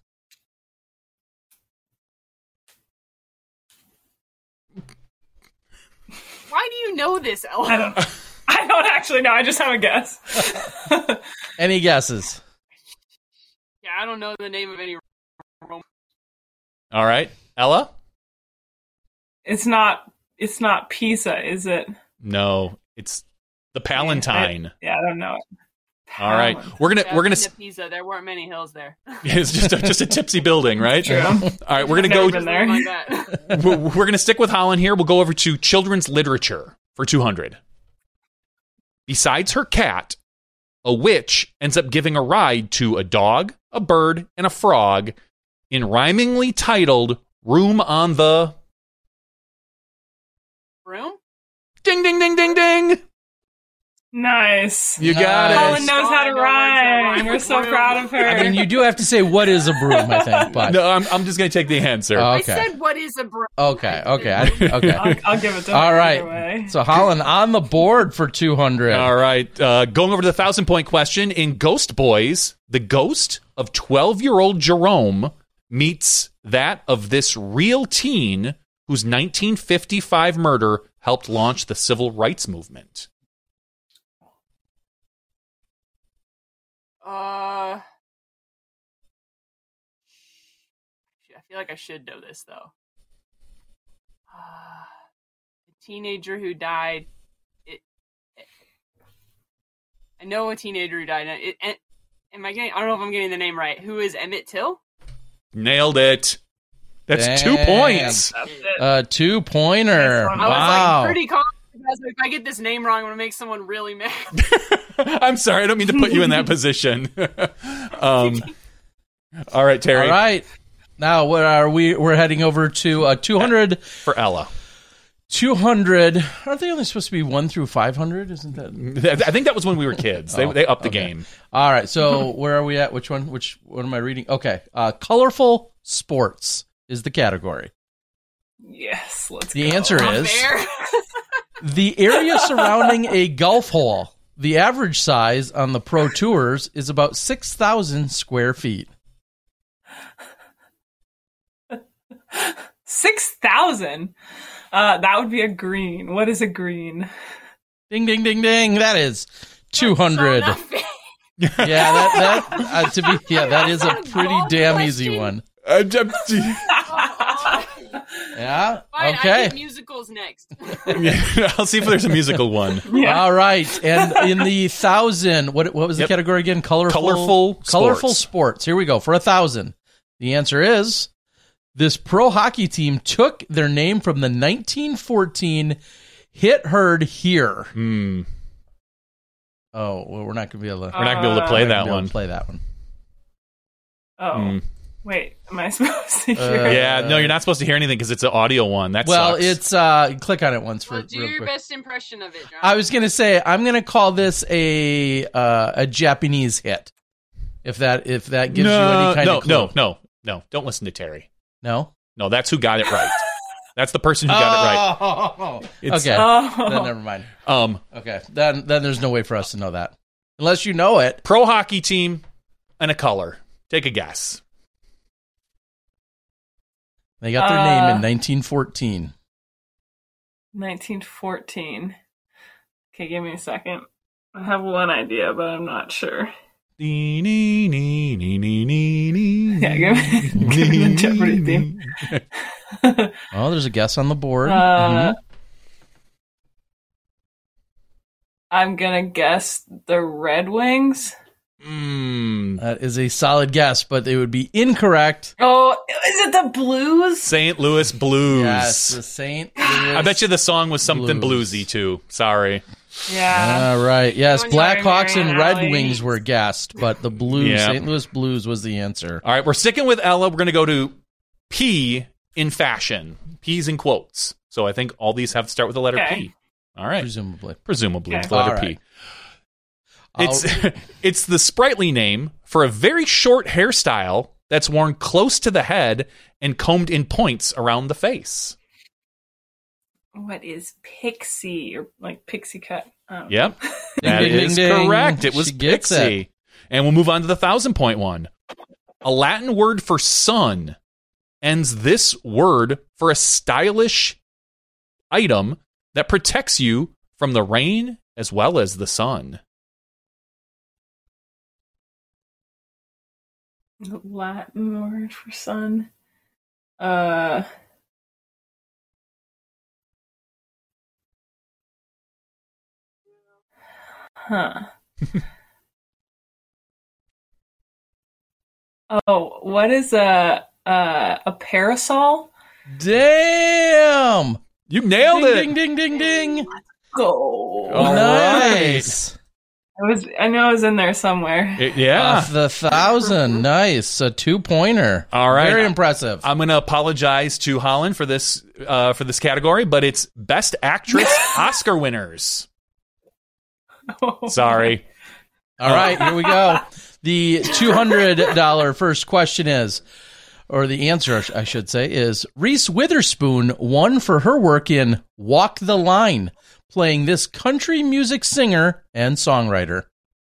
Why do you know this, Ella? I don't actually know. I just have a guess. Any guesses? Yeah, I don't know the name of any Roman. All right. Ella? It's not Pisa, is it? No, it's the Palatine. I don't know it. All right. We're going Been to Pisa. There weren't many hills there. It's just a tipsy building, right? True. All right, we're going to go Never been there. Like that. we're going to stick with Holland here. We'll go over to children's literature for 200. Besides her cat, a witch ends up giving a ride to a dog, a bird, and a frog in rhymingly titled Room on the... Room? Ding, ding, ding, ding, ding! Nice. You got it. Colin knows how to rhyme. We're so proud of her. I mean, you do have to say what is a broom, I think. But No, I'm just going to take the answer. Oh, I okay. said, what is a broom? Okay. I'll give it to her. All either right. way. So Holland on the board for 200. All right. Going over to the 1,000-point question. In Ghost Boys, the ghost of 12-year-old Jerome meets that of this real teen whose 1955 murder helped launch the civil rights movement. I feel like I should know this, though. A teenager who died. I know a teenager who died. Am I getting? I don't know if I'm getting the name right. Who is Emmett Till? Nailed it. That's Damn. 2 points. That's it. 2-pointer. I was I was Wow. like pretty confident. If I get this name wrong, I'm gonna make someone really mad. I'm sorry. I don't mean to put you in that position. All right, Terry. All right. Now, what are we? We're heading over to 200. For Ella. 200. Aren't they only supposed to be 1 through 500? Isn't that? I think that was when we were kids. They upped the game. All right. So where are we at? Which one? What am I reading? Okay. Colorful sports is the category. Yes, let's The go. answer Not is fair. the area surrounding a golf hole. The average size on the Pro Tours is about 6,000 square feet. 6,000. That would be a green. What is a green? Ding, ding, ding, ding. That is 200. So not fair. Yeah, that is a pretty damn easy one. Yeah. Fine, I Okay. get musicals next. I'll see if there's a musical one. Yeah. All right. And in the 1,000, what was the Yep. category again? Colorful sports. Here we go. For 1,000. The answer is this pro hockey team took their name from the 1914 hit heard here. Oh, well, we're not going to be able to. We're not going to be able to play we're not that gonna be able one. to play that one. Oh, wait. Am I supposed to hear it? Yeah, no, you're not supposed to hear anything because it's an audio one. That Well, sucks. it's click on it once for Well, do real your quick. best impression of it, John. I was going to say I'm going to call this a Japanese hit. If that gives you any kind of clue. No. Don't listen to Terry. No? No, that's who got it right. That's the person who got it right. Oh, It's- okay. Oh. Then never mind. Um, Okay. Then there's no way for us to know that. Unless you know it. pro hockey team and a color. Take a guess. They got their name in 1914. 1914. Okay, give me a second. I have one idea, but I'm not sure. Yeah, give me the Jeopardy theme. Oh, there's a guess on the board. I'm gonna guess the Red Wings. That is a solid guess, but it would be incorrect. Oh, is it the Blues? St. Louis Blues. Yes, the St. Louis. I bet you the song was something Blues. bluesy too. Sorry. Yeah. All right. Yes, Sorry, Blackhawks and Marion Red Alley. Wings were guessed, but the Blues, Yeah. St. Louis Blues was the answer. All right, we're sticking with Ella. We're going to go to P in fashion. P's in quotes. So I think all these have to start with the letter Okay. P. All right. Presumably. Presumably, Okay. the letter All P. right. It's it's the sprightly name for a very short hairstyle that's worn close to the head and combed in points around the face. What is pixie or like pixie cut? Oh. Yep, Ding, that ding, is ding, ding. correct. It was She gets pixie. And we'll move on to the 1,000-point one. A Latin word for sun ends this word for a stylish item that protects you from the rain as well as the sun. The Latin word for sun. Huh. Oh, what is a parasol? Damn! You nailed it. Ding, ding, ding, ding, ding. Go. All Nice. I know it was in there somewhere. Yeah. Off the 1,000. Nice. A 2-pointer. All right. Very impressive. I'm going to apologize to Holland for this category, but it's Best Actress Oscar winners. Sorry. All right, here we go. The $200 first question is, or the answer, I should say, is Reese Witherspoon won for her work in Walk the Line, playing this country music singer and songwriter.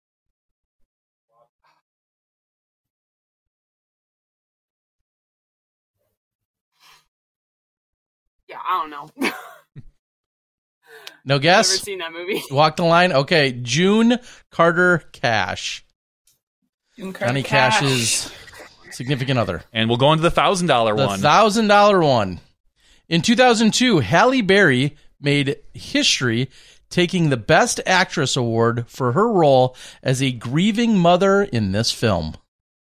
Yeah, I don't know. No Never guess? seen that movie. Walk the Line? Okay, June Carter Cash. Johnny Cash's significant other. And we'll go on to the $1,000 The one. $1,000 one. In 2002, Halle Berry made history taking the Best Actress award for her role as a grieving mother in this film.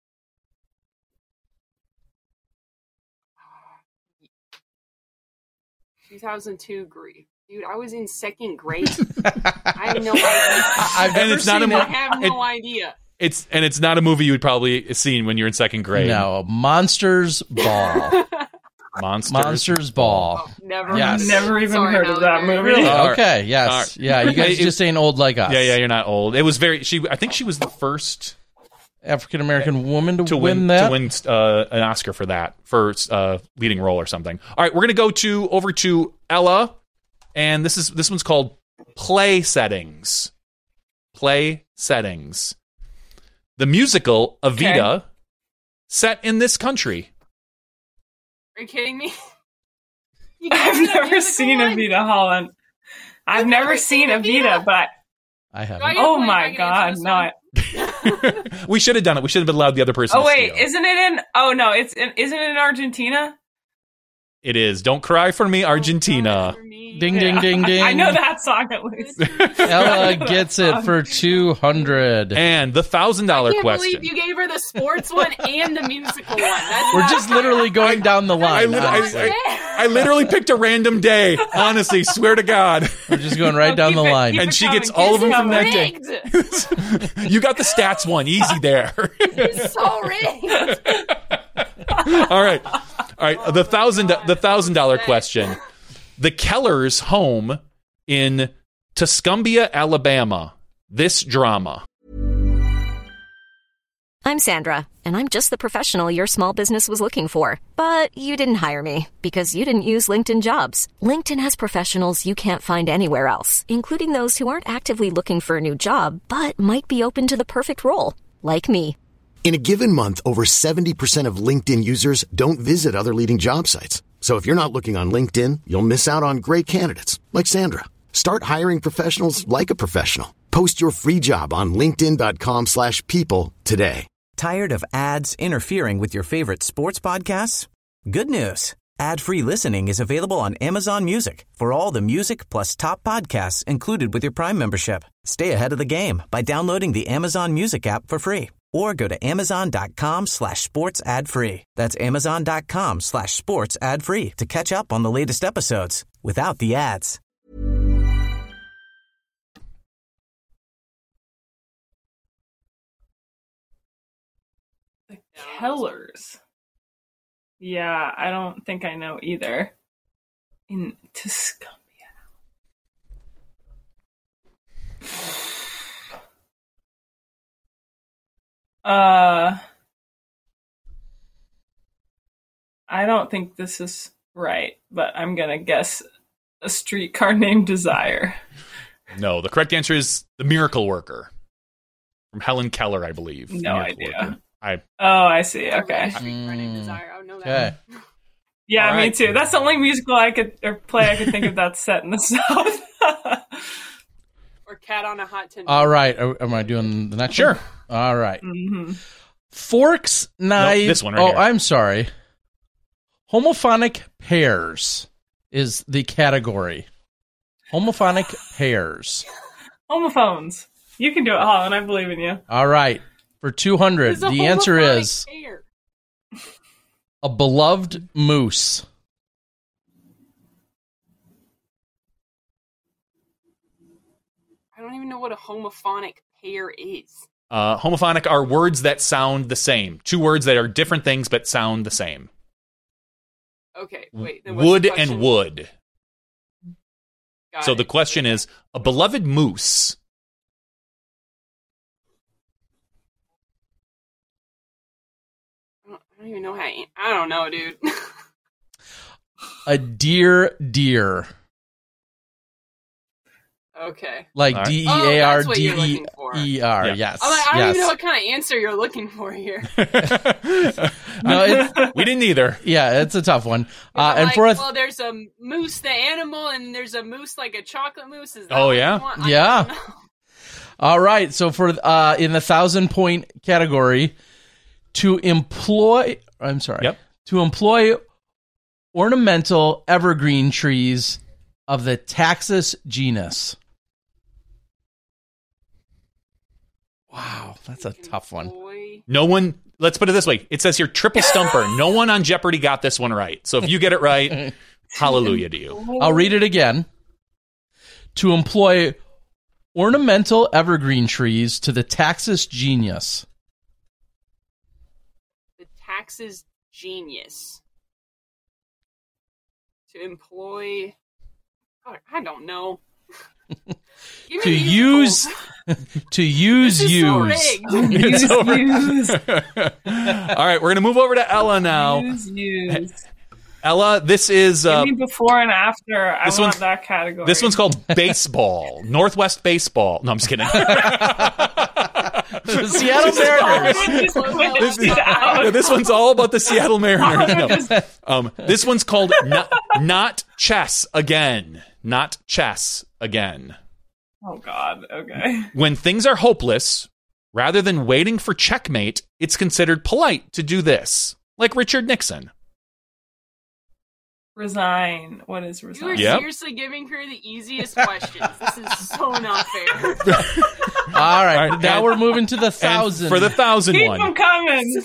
2002 grief. Dude, I was in second grade. I have no idea. I've never it's not seen a it. I have no idea. It's not a movie you would probably seen when you're in second grade. No, Monsters Ball. Monsters Ball. Oh, never. Yes. Never even Sorry, heard of Halle that Berry. movie. Really? All right. Okay, yes. All right. Yeah, you guys just ain't old like us. Yeah, you're not old. It was very. I think she was the first African American woman to, to win win that. to win an Oscar for that for leading role or something. All right, we're gonna go over to Ella, and this one's called Play Settings. Play Settings. The musical Evita, set in this country. Are you kidding me? I've never seen Evita Holland. I've never seen Evita, but I have. Do I get oh a point if I my can god, answer no! this We should have done it. We should have allowed the other person. Oh to wait, steal. isn't it in? Oh no, isn't it in Argentina? It is Don't Cry for Me, Argentina. Ding, ding, ding, ding. I know that song at least. Ella gets it for 200. And the $1,000 I can't question. believe you gave her the sports one and the musical one. We're just literally going down the line. I literally picked a random day. Honestly, swear to God. We're just going right down the line. And she gets all of them from that day. You got the stats one. Easy there. It's so rigged. All right. The $1,000 question. The Kellers' home in Tuscumbia, Alabama. This drama. I'm Sandra, and I'm just the professional your small business was looking for. But you didn't hire me because you didn't use LinkedIn Jobs. LinkedIn has professionals you can't find anywhere else, including those who aren't actively looking for a new job, but might be open to the perfect role, like me. In a given month, over 70% of LinkedIn users don't visit other leading job sites. So if you're not looking on LinkedIn, you'll miss out on great candidates like Sandra. Start hiring professionals like a professional. Post your free job on linkedin.com/people today. Tired of ads interfering with your favorite sports podcasts? Good news. Ad-free listening is available on Amazon Music for all the music plus top podcasts included with your Prime membership. Stay ahead of the game by downloading the Amazon Music app for free or go to amazon.com/sports ad free. That's amazon.com/sports ad free to catch up on the latest episodes without the ads. The Kellers. Yeah, I don't think I know either. In Tuscumbia. I don't think this is right, but I'm gonna guess A Streetcar Named Desire. No, the correct answer is The Miracle Worker. From Helen Keller, I believe. No idea. Worker. I see. Okay. Streetcar Named Desire. I would know Okay. that. Yeah, All me right. too. That's the only musical I could think of that's set in the South. Or Cat on a Hot Tin. All right. Am I doing the next Sure. one? All right. Mm-hmm. Forks, knives. this one right here. I'm sorry. Homophonic pairs is the category. Homophonic pairs. Homophones. You can do it, Holland. I believe in you. All right. For 200, It's a the answer homophonic is pair. a beloved moose. I don't even know what a homophonic pair is. Homophonic are words that sound the same. Two words that are different things but sound the same. Okay, wait. Then what's Wood the question? and wood. Got So it. the question is, a beloved moose. I don't even know how. I don't know, dude. A deer. Okay. Like All right. that's what you're looking for. DEARDER. Yeah. Yes. I'm like, I don't yes. even know what kind of answer you're looking for here. No, it's, We didn't either. yeah, it's a tough one. I'm And like, for a well, there's a moose, the animal, and there's a moose like a chocolate moose. Is that Oh, what yeah? you want? I Yeah. don't know. all right, so for in the 1,000-point category, to employ ornamental evergreen trees of the Taxus genus. Wow, that's a tough one. Boy. No one, let's put it this way. It says here, triple stumper. No one on Jeopardy got this one right. So if you get it right, hallelujah to you. I'll read it again. To employ ornamental evergreen trees to the Taxus genus. The taxes genius. To employ. God, I don't know. Give To me use, musicals. to use, This is so use. rigged. It's over. Use. All right, we're going to move over to Ella now. Use. Ella, this is Give me before and after. I this want one's- that category. this one's called baseball. Northwest baseball. No, I'm just kidding. The Seattle Mariners. Just switched it out. Yeah, this one's all about the Seattle Mariners. No. This one's called not chess again. Not chess again. Oh, God. Okay. When things are hopeless, rather than waiting for checkmate, it's considered polite to do this, like Richard Nixon. Resign. What is You are resign? Yep. seriously giving her the easiest questions. This is so not fair. All right, right, now and- we're moving to the And 1,000. for the 1,000 Keep one, them coming.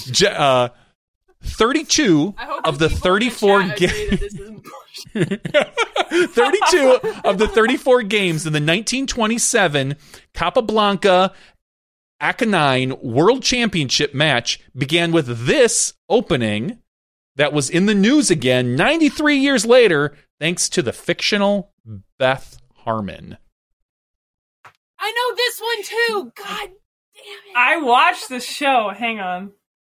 32 I hope of the people in 34 chat games. agree that this is bullshit. 32 of the 34 games in the 1927 Capablanca Aconine World Championship match began with this opening that was in the news again 93 years later, thanks to the fictional Beth Harmon. I know this one too. God damn it. I watched the show. Hang on.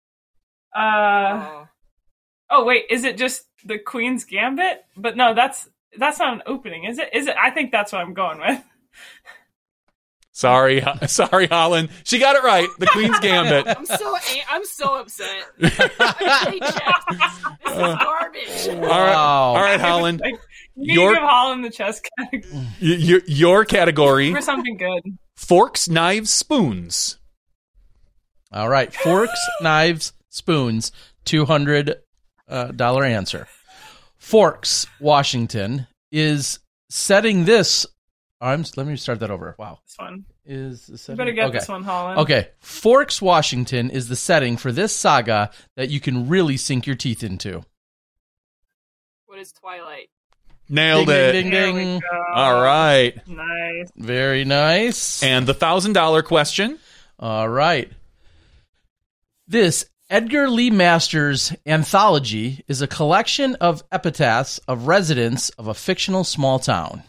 Oh. Oh wait, is it just the Queen's Gambit? But no, that's not an opening, is it? Is it? I think that's what I'm going with. Sorry, Holland. She got it right. The Queen's Gambit. I'm so upset. I played chess. This is garbage. All right, Holland. Like, you Your- give Holland the chess category Your category: for something good. forks, knives, spoons. All right, forks, knives, spoons, $200 answer. Forks, Washington, is setting this. Let me start that over. Wow. This one. Is the You setting? better get Okay. this one, Holland. Okay. Forks, Washington is the setting for this saga that you can really sink your teeth into. What is Twilight? Nailed Ding, it. ding, There ding, we ding. go. All right. Nice. Very nice. And the $1,000 question. All right. This Edgar Lee Masters anthology is a collection of epitaphs of residents of a fictional small town.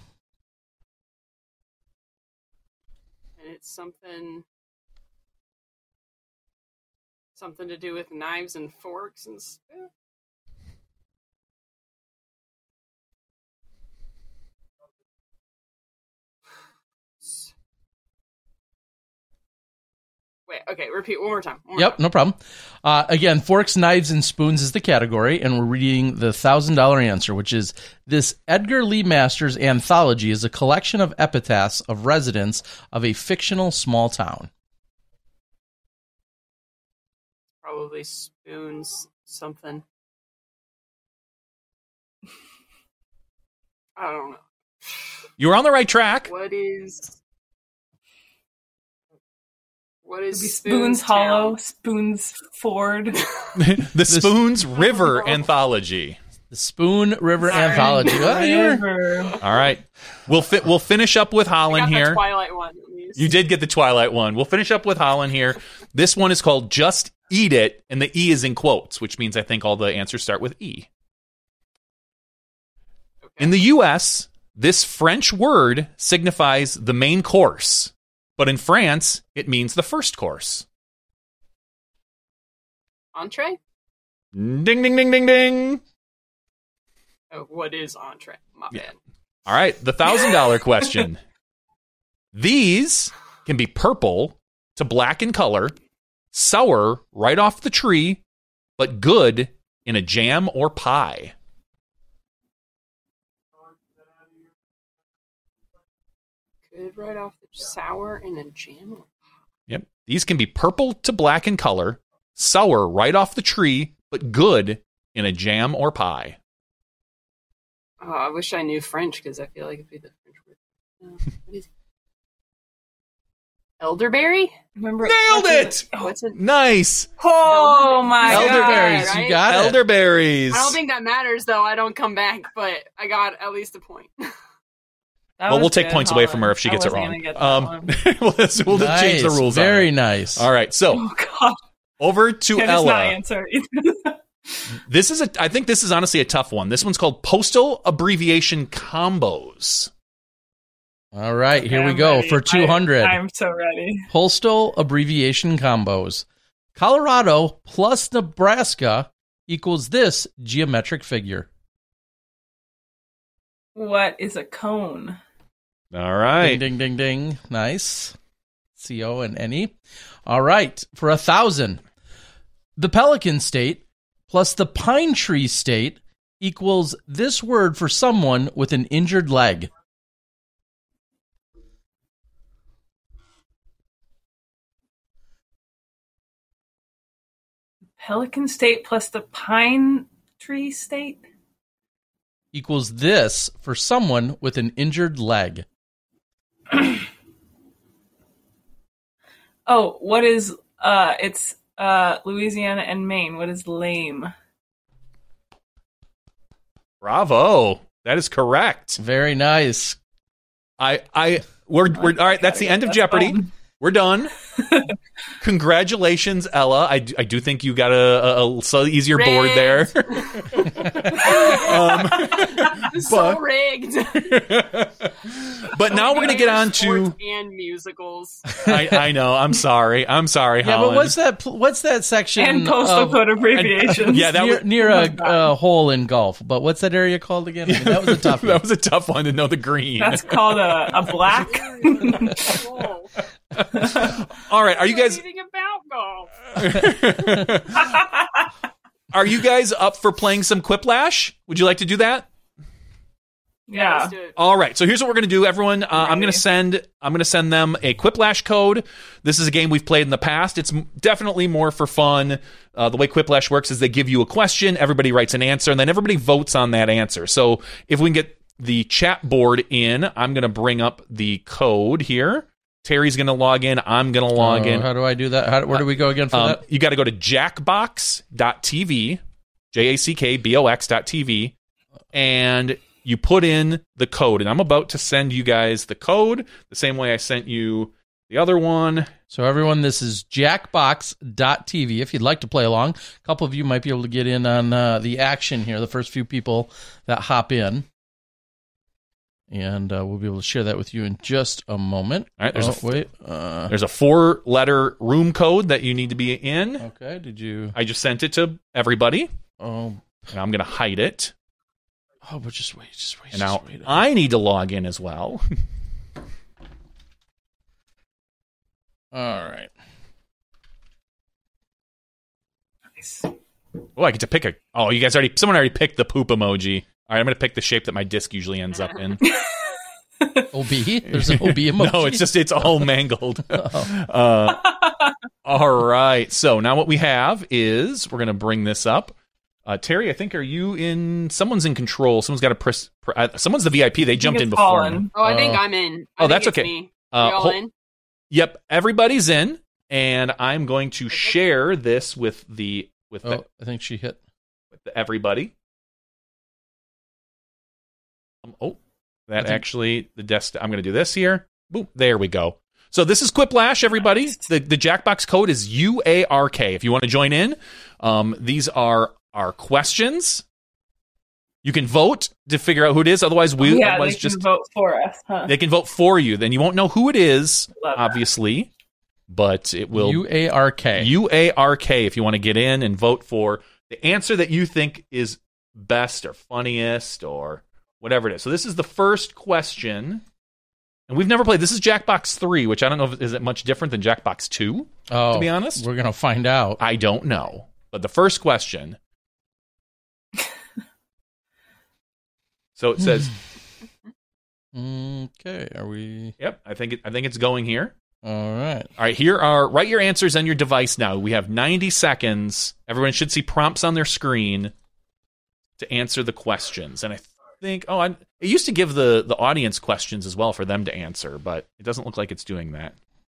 And it's something to do with knives and forks and stuff. Wait, okay, repeat one more time. Yep, no problem. Again, forks, knives, and spoons is the category, and we're reading the $1,000 answer, which is this Edgar Lee Masters anthology is a collection of epitaphs of residents of a fictional small town. Probably spoons something. I don't know. You were on the right track. What is It'd be Spoons Town? Hollow, Spoons Ford. The Spoons River Anthology. The Spoon River Anthology. Well, you were- River. All right. We'll finish up with I Holland got here. the Twilight one. At least. You did get the Twilight one. We'll finish up with Holland here. This one is called Just Eat It, and the E is in quotes, which means I think all the answers start with E. Okay. In the U.S., this French word signifies the main course, but in France, it means the first course. Entree? Ding, ding, ding, ding, ding. Oh, what is entree? My bad. All right, the $1,000 question. These can be purple to black in color, sour right off the tree, but good in a jam or pie. Good right off the sour and a jam. Yep. These can be purple to black in color, sour right off the tree, but good in a jam or pie. Oh, I wish I knew French because I feel like it'd be the French word. What is it? Elderberry? Remember? Nailed it! What's it? Nice. Oh my Elderberries, god! you right? got it. Elderberries. I don't think that matters though. I don't come back, but I got at least a point. That Well, was we'll take good, points away from her Holland. if she I gets it wasn't wrong. gonna get that one. We'll just change the Nice. rules. on Very it. nice. All right. So Oh god! over to Can just not Ella. answer. I think this is honestly a tough one. This one's called Postal Abbreviation Combos. All right, here we I'm go ready. for 200. I'm so ready. Postal abbreviation combos. Colorado plus Nebraska equals this geometric figure. What is a cone? All right. Ding, ding, ding, ding. Nice. CO and NE. All right, for 1,000. The Pelican State plus the Pine Tree State equals this word for someone with an injured leg. Pelican State plus the Pine Tree State? equals this for someone with an injured leg? Oh, what is it's Louisiana and Maine. What is lame? Bravo. That is correct. Very nice. We're all right. That's the end of Jeopardy. We're done. Congratulations, Ella. I do think you got a slightly easier board there. So rigged. But now we're going to get on to and musicals. I know. I'm sorry. Yeah, Holland. But what's that section? And postal code abbreviations. Yeah, that near a hole in golf. But what's that area called again? I mean, that was a tough one. That was a tough one to know the green. That's called a black. All right, are you guys about golf? Are you guys up for playing some Quiplash? Would you like to do that? Yeah. Let's do it. All right. So here's what we're going to do, everyone. I'm going to send them a Quiplash code. This is a game we've played in the past. It's definitely more for fun. The way Quiplash works is they give you a question, everybody writes an answer, and then everybody votes on that answer. So if we can get the chat board in, I'm going to bring up the code here. Terry's going to log in. I'm going to log in. How do I do that? Where do we go again for that? You got to go to jackbox.tv, jackbox.tv, and you put in the code. And I'm about to send you guys the code the same way I sent you the other one. So everyone, this is jackbox.tv. If you'd like to play along, a couple of you might be able to get in on the action here, the first few people that hop in. And we'll be able to share that with you in just a moment. All right, there's a 4-letter room code that you need to be in. Okay, I just sent it to everybody. Oh. And I'm going to hide it. Oh, but just wait. And now I need to log in as well. All right. Nice. Oh, I get to pick you guys someone already picked the poop emoji. All right, I'm going to pick the shape that my disc usually ends up in. OB? There's an OB emoji? No, it's all mangled. All right, so now what we have is we're going to bring this up. Terry, I think someone's in control. Someone's got to press. Someone's the VIP. They jumped in before me. Oh, I think I'm in. That's okay. Me. Are you all in? Yep, everybody's in, and I'm going to share this with I think she hit. With everybody. The desk. I'm going to do this here. Boom. There we go. So this is Quiplash, everybody. The Jackbox code is UARK. If you want to join in, these are our questions. You can vote to figure out who it is. Otherwise, they can vote for us. Huh? They can vote for you. Then you won't know who it is, obviously, but it will UARK. UARK. If you want to get in and vote for the answer that you think is best or funniest or whatever it is. So this is the first question, and we've never played. This is Jackbox 3, which I don't know is it much different than Jackbox 2, to be honest. We're going to find out. I don't know. But the first question. So it says okay, are we? Yep, I think it's going here. All right. All right, write your answers on your device now. We have 90 seconds. Everyone should see prompts on their screen to answer the questions. And I think it used to give the audience questions as well for them to answer, but it doesn't look like it's doing that.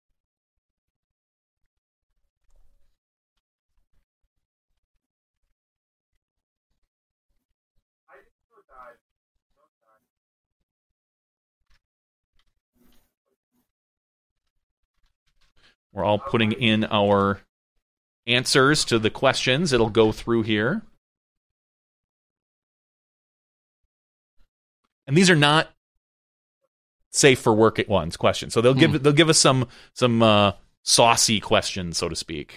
We're all putting in our answers to the questions. It'll go through here. And these are not safe for work at once questions. So they'll give us some saucy questions, so to speak.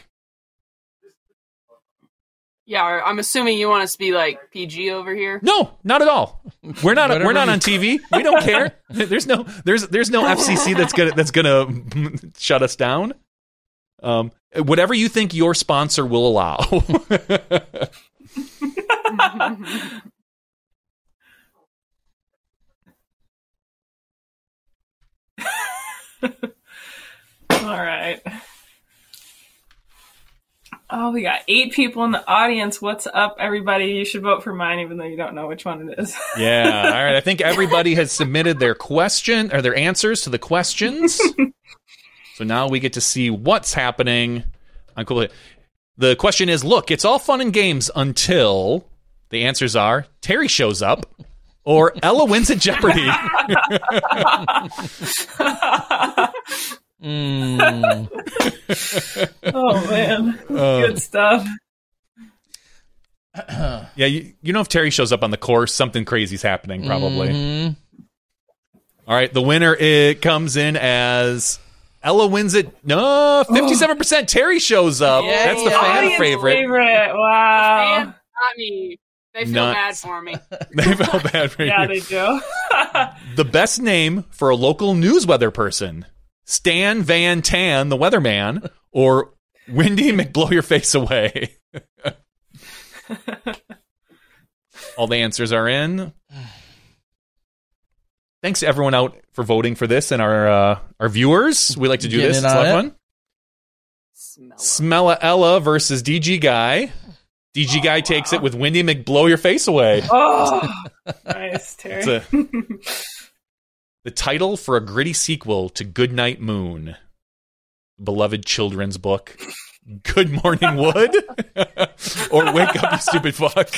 Yeah, I'm assuming you want us to be like PG over here. No, not at all. We're not on TV. We don't care. There's no FCC that's gonna shut us down. Whatever you think your sponsor will allow. All right. Oh, we got 8 people in the audience. What's up, everybody? You should vote for mine, even though you don't know which one it is. Yeah. All right. I think everybody has submitted their question or their answers to the questions. So now we get to see what's happening. The question is, look, it's all fun and games until the answers are Terry shows up or Ella wins at Jeopardy. Oh, man. Good stuff. Yeah, you know if Terry shows up on the course, something crazy's happening, probably. Mm-hmm. All right, the winner, it comes in as Ella wins it. No, 57%. Terry shows up. Yeah, that's the fan favorite. Wow. Fans got me. They feel bad for me. They feel bad for you. Yeah, they do. The best name for a local news weather person: Stan Van Tan, the weatherman, or Windy McBlow Your Face Away. All the answers are in. Thanks to everyone out for voting for this and our viewers. We like to do this. It's a lot of fun. Smella Ella versus DG Guy. DG Guy takes it with Windy McBlow Your Face Away. Oh, nice, Terry. The title for a gritty sequel to Goodnight Moon, beloved children's book. Good Morning Wood, or Wake Up You Stupid Fuck.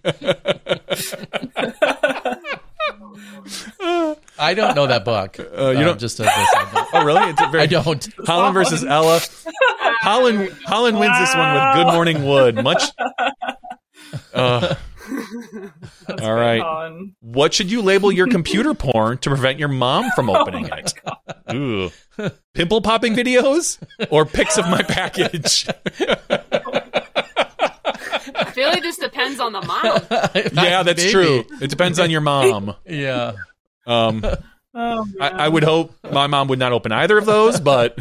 I don't know that book. You don't just oh really? I don't. Holland versus Ella. Holland wins this one with Good Morning Wood. Much. All right. Colin. What should you label your computer porn to prevent your mom from opening it? Ooh. Pimple popping videos or pics of my package? I feel like this depends on the mom. Yeah, that's true. It depends on your mom. Yeah. I would hope my mom would not open either of those, but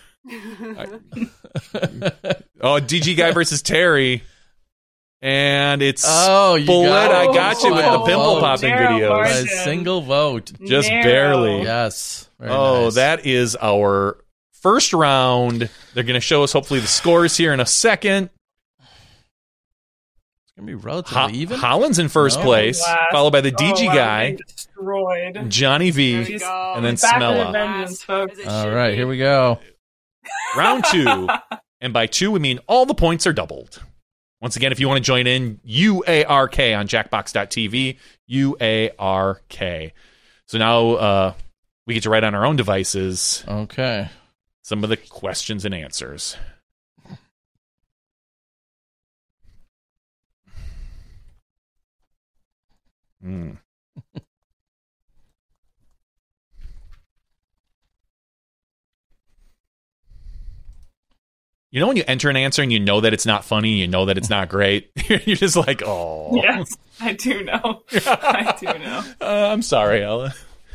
DG Guy versus Terry. And it's bullet. I got you with the pimple popping videos. A single vote. Just barely. Yes. Very nice. That is our first round. They're going to show us hopefully the scores here in a second. It's going to be relatively even. Holland's in first place, followed by the DG Guy, destroyed. Johnny V, and then Smella. All right, here we go. Round 2. And by 2, we mean all the points are doubled. Once again, if you want to join in, UARK on jackbox.tv, UARK. So now we get to write on our own devices. Okay. Some of the questions and answers. You know when you enter an answer and you know that it's not funny, you know that it's not great? You're just like, oh. Yes, I do know. I do know. I'm sorry, Ella.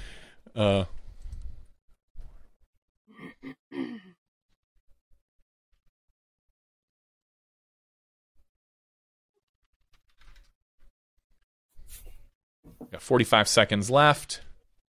Got 45 seconds left.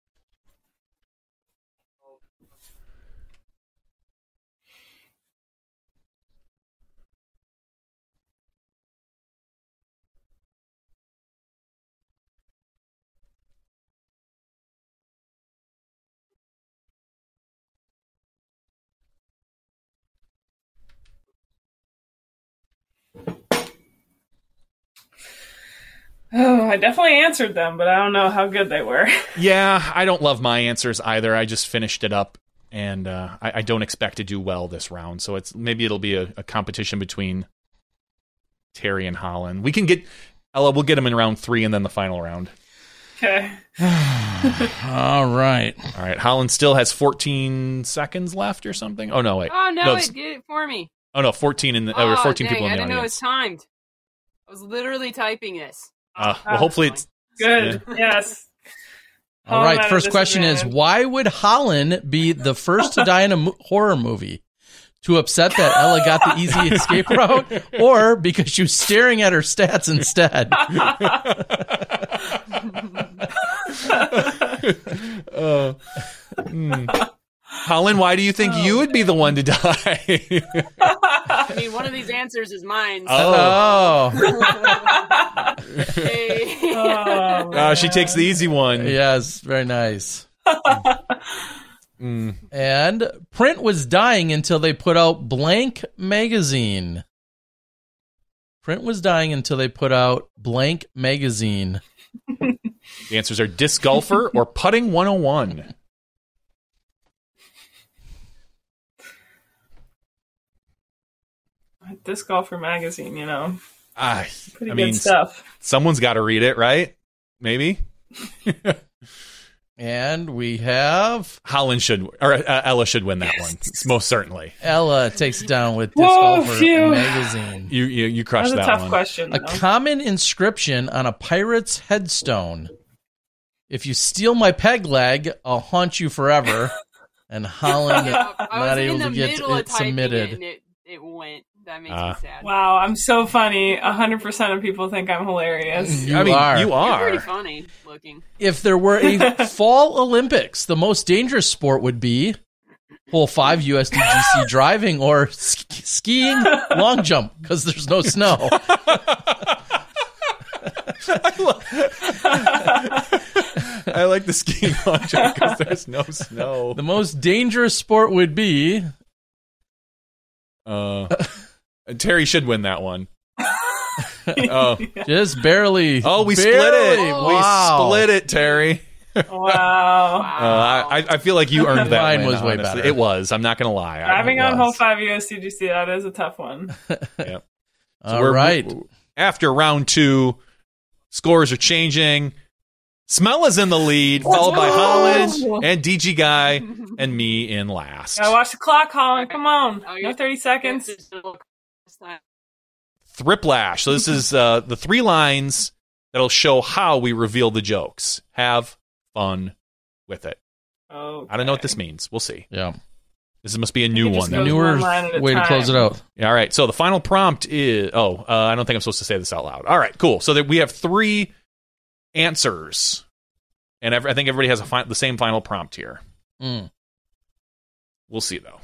Oh, I definitely answered them, but I don't know how good they were. Yeah, I don't love my answers either. I just finished it up, and I don't expect to do well this round. So maybe it'll be a competition between Terry and Holland. We can get Ella. We'll get them in round 3, and then the final round. Okay. All right. Holland still has 14 seconds left or something. Oh no, wait. Oh no, it did it for me. Oh no, 14 in the 14 people in the audience. I didn't know it was timed. I was literally typing this. Well, hopefully it's good. Yeah. Yes. All right. First question is: why would Holland be the first to die in a horror movie? To upset that Ella got the easy escape route, or because she was staring at her stats instead? Holland, why do you think you would be the one to die? I mean, one of these answers is mine. So. Oh. Hey. She takes the easy one. Yes, very nice. And print was dying until they put out blank magazine. Print was dying until they put out blank magazine. The answers are Disc Golfer or Putting 101. Disc Golfer magazine, you know. Pretty good stuff. Someone's got to read it, right? Maybe. And we have Holland Ella should win that one, most certainly. Ella takes it down with Disc Golfer magazine. You crushed that one. That's a tough question. A common inscription on a pirate's headstone. If you steal my peg leg, I'll haunt you forever. And Holland not able to get it submitted. And it went. That makes me sad. Wow, I'm so funny. 100% of people think I'm hilarious. You are. You're pretty funny looking. If there were a fall Olympics, the most dangerous sport would be hole 5 USDGC driving or skiing long jump because there's no snow. I like the skiing long jump because there's no snow. The most dangerous sport would be... Terry should win that one. Just barely. Oh, we split it. Wow. We split it, Terry. Wow. I feel like you earned that. Mine win, was way honestly. better. It was. I'm not going to lie. Driving on hole 5 USDGC, that is a tough one. Yep. All right. After round 2, scores are changing. Smella's in the lead, followed by Holland and DG Guy and me in last. Gotta watch the clock, Holland. Come on. No 30 seconds. Thriplash. So this is the 3 lines that'll show how we reveal the jokes. Have fun with it. Okay. I don't know what this means. We'll see. Yeah. This must be a new one. goes Newer one line at a way to close it out. Yeah, all right. So the final prompt is... I don't think I'm supposed to say this out loud. All right, cool. So that we have 3 answers. And I think everybody has the same final prompt here. We'll see, though.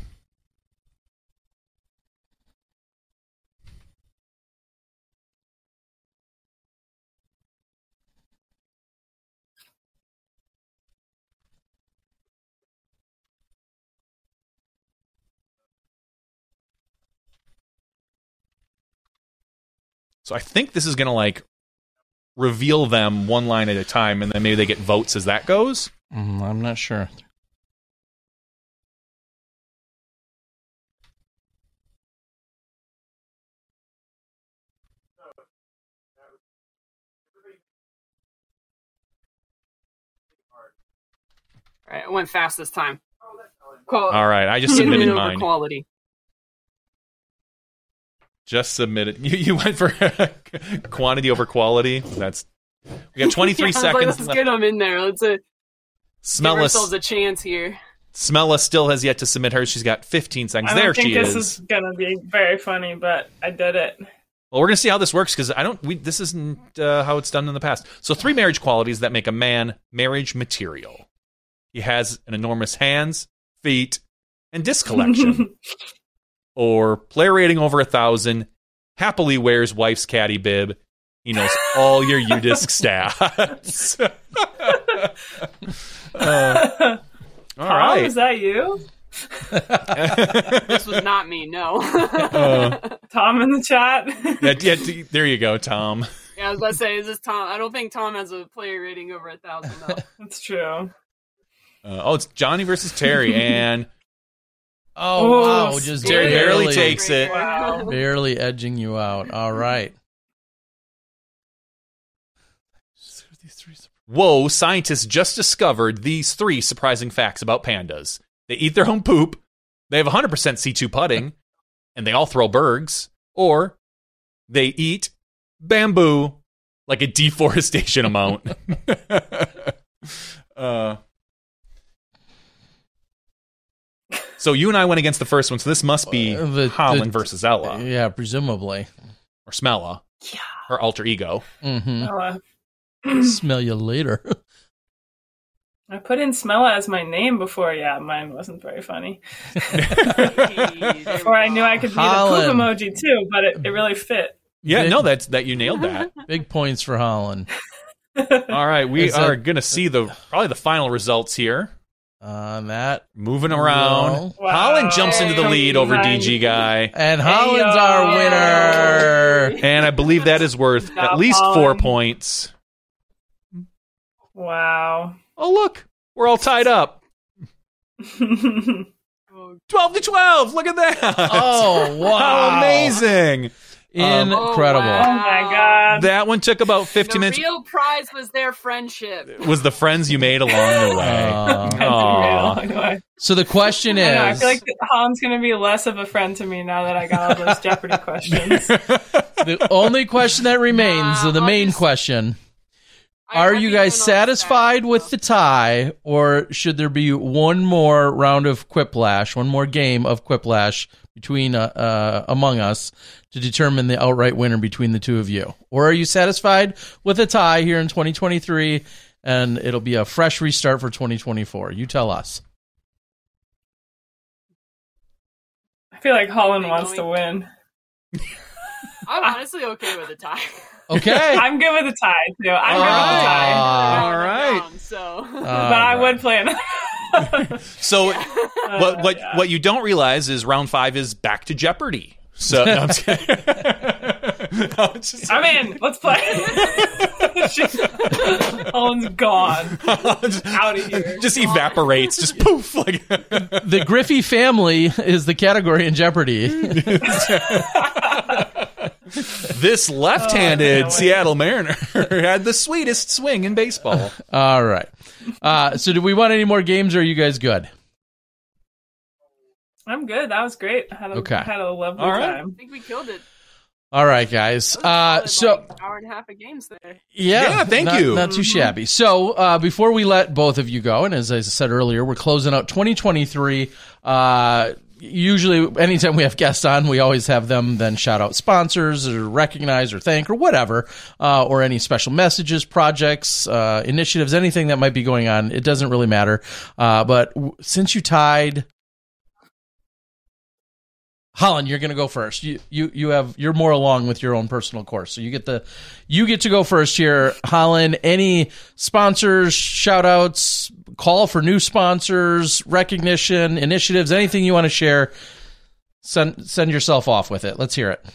So I think this is going to, reveal them one line at a time, and then maybe they get votes as that goes. I'm not sure. All right, it went fast this time. All right, I just submitted over mine. Quality. Just submitted. You went for quantity over quality. We got 23 seconds Let's left. get them in there. Let's give Smella ourselves a chance here. Smella still has yet to submit hers. She's got 15 seconds. I don't There think she this is. is gonna be very funny, but I did it. Well, we're gonna see how this works because this isn't how it's done in the past. So 3 marriage qualities that make a man marriage material. He has an enormous hands, feet, and disc collection. Or player rating over 1,000. Happily wears wife's caddy bib. He knows all your UDisc stats. All right. Is that you? This was not me, no. Tom in the chat? Yeah, there you go, Tom. Yeah, I was about to say, is this Tom? I don't think Tom has a player rating over 1,000, though. That's true. It's Johnny versus Terry, and wow, just Terry barely takes it. Wow. Barely edging you out. All right. Whoa, scientists just discovered these 3 surprising facts about pandas. They eat their own poop, they have 100% C2 putting, and they all throw bergs, or they eat bamboo like a deforestation amount. So you and I went against the first one, so this must be Holland versus Ella. Yeah, presumably. Or Smella. Yeah. Her alter ego. Mm-hmm. Smell you later. I put in Smella as my name before. Yeah, mine wasn't very funny. Before I knew I could be the poop emoji too, but it really fit. Yeah, no, that you nailed that. Big points for Holland. All right, we are going to see probably the final results here. Matt moving around. Wow. Holland jumps into the lead over DG Guy. And Holland's our winner. And I believe that is worth at least 4 points. Wow. Oh, look. We're all tied up. 12-12. Look at that. Oh, wow. How amazing. Incredible. Oh, my God. That one took about 15 minutes. The real prize was their friendship. It was the friends you made along the way. So the question is... I feel like Holland's going to be less of a friend to me now that I got all those Jeopardy questions. The only question that remains, the main question... Are you guys satisfied with the tie, or should there be one more round of Quiplash, one more game of Quiplash between among us to determine the outright winner between the two of you? Or are you satisfied with a tie here in 2023, and it'll be a fresh restart for 2024? You tell us. I feel like Holland wants to win. I'm honestly okay with a tie. Okay. I'm good with a tie, too. I'm good with a tie. All right. But I would play another. So what you don't realize is round 5 is back to Jeopardy. So no, I'm just kidding. I'm in. Let's play. Holland's gone. Out of here. Just evaporates. Just poof. Like the Griffey family is the category in Jeopardy. This left-handed Seattle Mariner had the sweetest swing in baseball. All right. So do we want any more games, or are you guys good? I'm good. That was great. I had a lovely time. I think we killed it. All right, guys. So hour and a half of games there. Yeah, thank you. Not too shabby. So before we let both of you go, and as I said earlier, we're closing out 2023. Usually, anytime we have guests on, we always have them then shout out sponsors or recognize or thank or whatever, or any special messages, projects, initiatives, anything that might be going on. It doesn't really matter. But since you tied, Holland, you're going to go first. You're more along with your own personal course, so you get to go first here. Holland, any sponsors, shout outs, call for new sponsors, recognition, initiatives, anything you want to share, send yourself off with it. Let's hear it.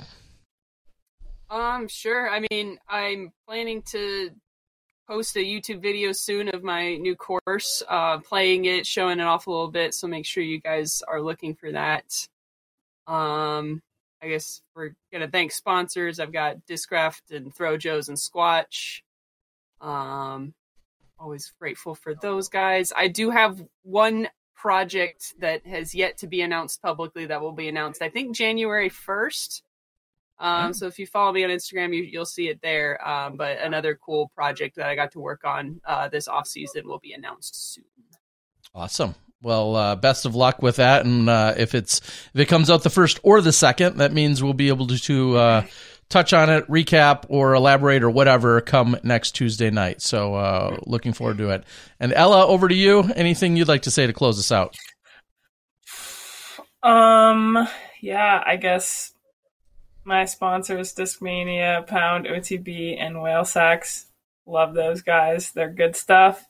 Sure. I mean, I'm planning to post a YouTube video soon of my new course, playing it, showing it off a little bit, so make sure you guys are looking for that. I guess we're going to thank sponsors. I've got Discraft and Throwjoes and Squatch. Always grateful for those guys. I do have one project that has yet to be announced publicly that will be announced, I think, January 1st. So if you follow me on Instagram, you'll see it there. But another cool project that I got to work on this off season will be announced soon. Awesome. Well, best of luck with that. And if it comes out the 1st or the 2nd, that means we'll be able to touch on it, recap, or elaborate or whatever come next Tuesday night. So looking forward to it. And Ella, over to you. Anything you'd like to say to close us out? Yeah, I guess my sponsors, Discmania, Pound, OTB, and Whale Sax. Love those guys. They're good stuff.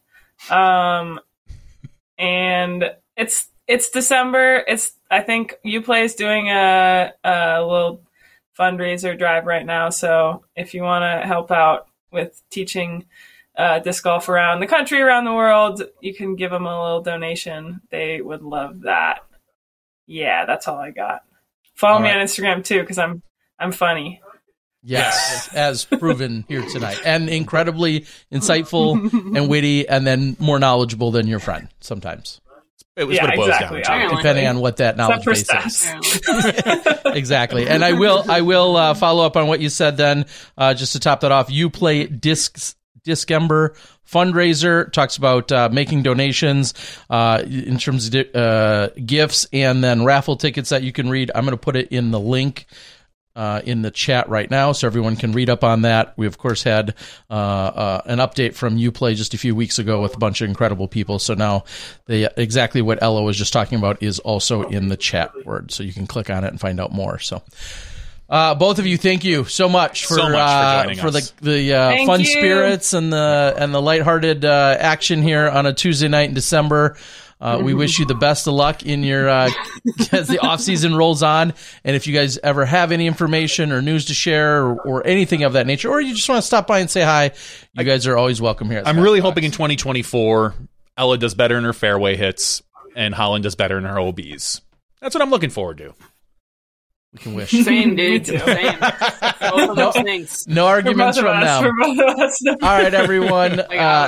And it's December. I think Uplay is doing a little fundraiser drive right now. So if you want to help out with teaching disc golf around the country, around the world, you can give them a little donation. They would love that. Yeah, that's all I got. Follow me on Instagram too, because I'm funny. Yes, as proven here tonight. And incredibly insightful and witty, and then more knowledgeable than your friend sometimes. It was what it boils down to. Depending on what that knowledge base is. Exactly. And I will follow up on what you said then, just to top that off. Uplay Discember fundraiser talks about making donations in terms of gifts, and then raffle tickets that you can read. I'm going to put it in the link in the chat right now, so everyone can read up on that. We, of course, had an update from Uplay just a few weeks ago with a bunch of incredible people. So now exactly what Ella was just talking about is also in the chat word, so you can click on it and find out more. So both of you, thank you so much for joining us. The fun spirits and the lighthearted action here on a Tuesday night in December. We wish you the best of luck in your as the off season rolls on. And if you guys ever have any information or news to share or anything of that nature, or you just want to stop by and say hi, you guys are always welcome here. I'm really hoping in 2024, Ella does better in her fairway hits and Holland does better in her OBs. That's what I'm looking forward to. We can wish. Same, dude. Same. Both of those things. No arguments from them. All right, everyone.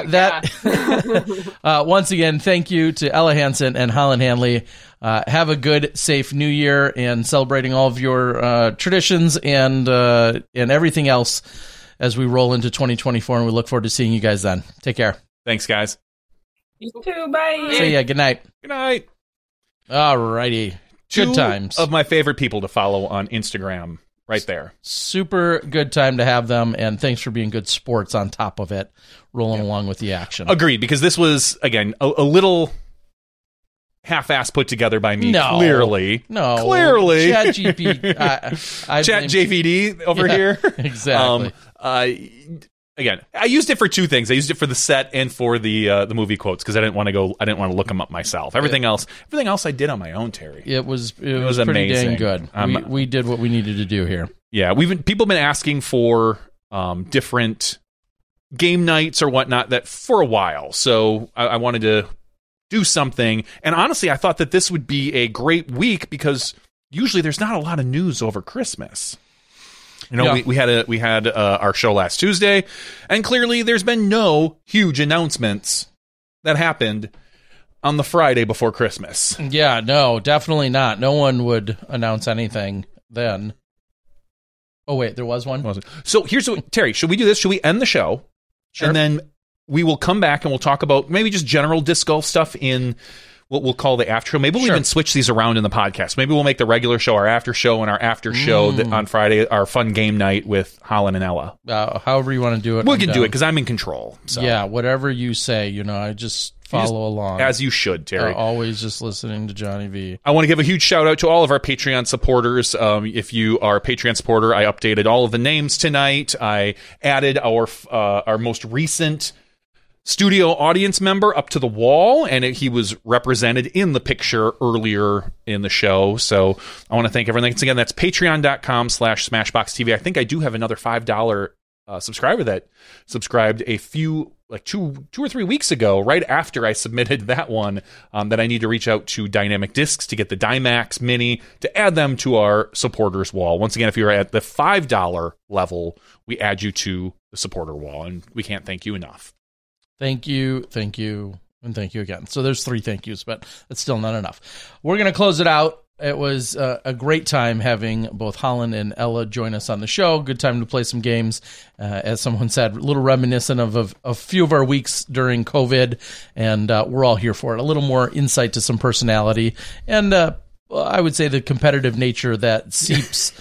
Once again, thank you to Ella Hansen and Holland Hanley. Have a good, safe New Year and celebrating all of your traditions and everything else as we roll into 2024. And we look forward to seeing you guys then. Take care. Thanks, guys. You too. Bye. See ya. Good night. Good night. All righty. Good times. Two of my favorite people to follow on Instagram right there. Super good time to have them, and thanks for being good sports on top of it, rolling along with the action. Agreed, because this was, again, a little half-ass put together by me, clearly. Clearly. Chat JVD over here. Exactly. Again, I used it for two things. I used it for the set and for the movie quotes because I didn't want to look them up myself. Everything else I did on my own, Terry. It was pretty amazing. Dang good. We did what we needed to do here. Yeah, people have been asking for different game nights or whatnot that for a while. So I wanted to do something. And honestly, I thought that this would be a great week because usually there's not a lot of news over Christmas. You know, we had our show last Tuesday, and clearly there's been no huge announcements that happened on the Friday before Christmas. Yeah, no, definitely not. No one would announce anything then. Oh, wait, there was one? So here's what, Terry, should we do this? Should we end the show? Sure. And then we will come back and we'll talk about maybe just general disc golf stuff in what we'll call the after show. Maybe we'll even switch these around in the podcast. Maybe we'll make the regular show our after show and our after show on Friday, our fun game night with Holland and Ella. However you want to do it. We can do it because I'm in control. So. Yeah, whatever you say, I just follow along. As you should, Terry. Always just listening to Johnny V. I want to give a huge shout out to all of our Patreon supporters. If you are a Patreon supporter, I updated all of the names tonight. I added our most recent studio audience member up to the wall, and he was represented in the picture earlier in the show. So I want to thank everyone. Once again, that's patreon.com/SmashboxTV. I think I do have another $5 subscriber that subscribed a few, like two or 3 weeks ago, right after I submitted that one, that I need to reach out to Dynamic Discs to get the Dymax Mini to add them to our supporters wall. Once again, if you're at the $5 level, we add you to the supporter wall, and we can't thank you enough. Thank you, and thank you again. So there's 3 thank yous, but it's still not enough. We're going to close it out. It was a great time having both Holland and Ella join us on the show. Good time to play some games. As someone said, a little reminiscent of a few of our weeks during COVID, and we're all here for it. A little more insight to some personality, and I would say the competitive nature that seeps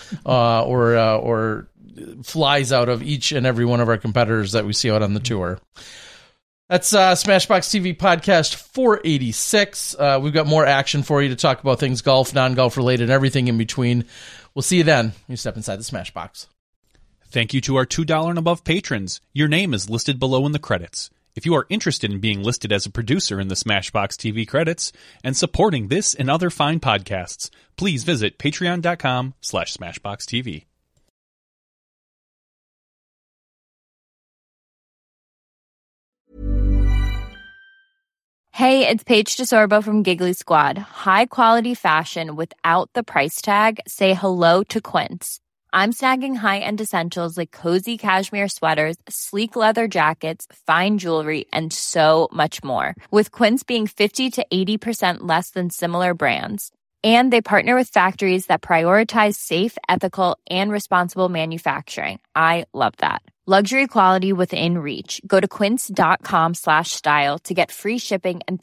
or flies out of each and every one of our competitors that we see out on the tour. That's Smashbox TV Podcast 486. We've got more action for you to talk about things golf, non-golf related, and everything in between. We'll see you then. You step inside the Smashbox. Thank you to our $2 and above patrons. Your name is listed below in the credits. If you are interested in being listed as a producer in the Smashbox TV credits and supporting this and other fine podcasts, please visit patreon.com/SmashboxTV. Hey, it's Paige DeSorbo from Giggly Squad. High quality fashion without the price tag. Say hello to Quince. I'm snagging high-end essentials like cozy cashmere sweaters, sleek leather jackets, fine jewelry, and so much more. With Quince being 50 to 80% less than similar brands. And they partner with factories that prioritize safe, ethical, and responsible manufacturing. I love that. Luxury quality within reach. Go to quince.com/style to get free shipping and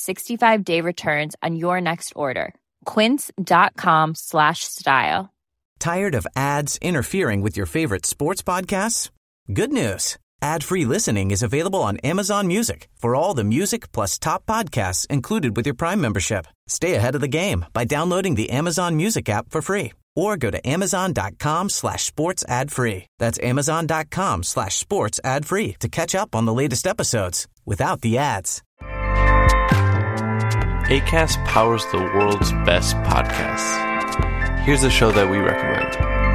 365-day returns on your next order. Quince.com/style. Tired of ads interfering with your favorite sports podcasts? Good news. Ad-free listening is available on Amazon Music for all the music plus top podcasts included with your Prime membership. Stay ahead of the game by downloading the Amazon Music app for free or go to amazon.com/sports ad free. That's amazon.com/sports ad free to catch up on the latest episodes without the ads. Acast powers the world's best podcasts. Here's a show that we recommend.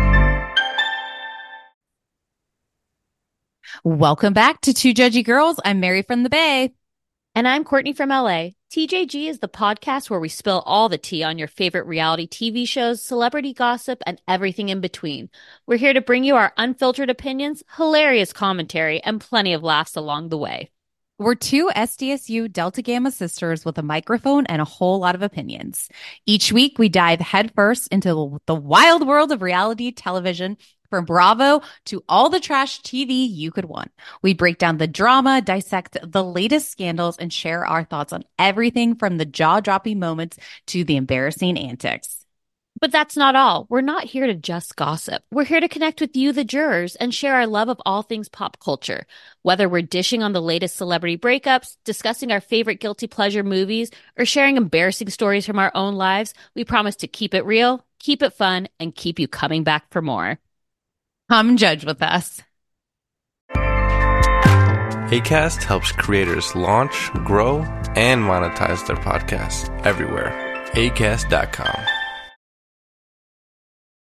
Welcome back to Two Judgy Girls. I'm Mary from the Bay. And I'm Courtney from LA. TJG is the podcast where we spill all the tea on your favorite reality TV shows, celebrity gossip, and everything in between. We're here to bring you our unfiltered opinions, hilarious commentary, and plenty of laughs along the way. We're two SDSU Delta Gamma sisters with a microphone and a whole lot of opinions. Each week, we dive headfirst into the wild world of reality television, from Bravo to all the trash TV you could want. We break down the drama, dissect the latest scandals, and share our thoughts on everything from the jaw-dropping moments to the embarrassing antics. But that's not all. We're not here to just gossip. We're here to connect with you, the jurors, and share our love of all things pop culture. Whether we're dishing on the latest celebrity breakups, discussing our favorite guilty pleasure movies, or sharing embarrassing stories from our own lives, we promise to keep it real, keep it fun, and keep you coming back for more. Come judge with us. Acast helps creators launch, grow, and monetize their podcasts everywhere. Acast.com.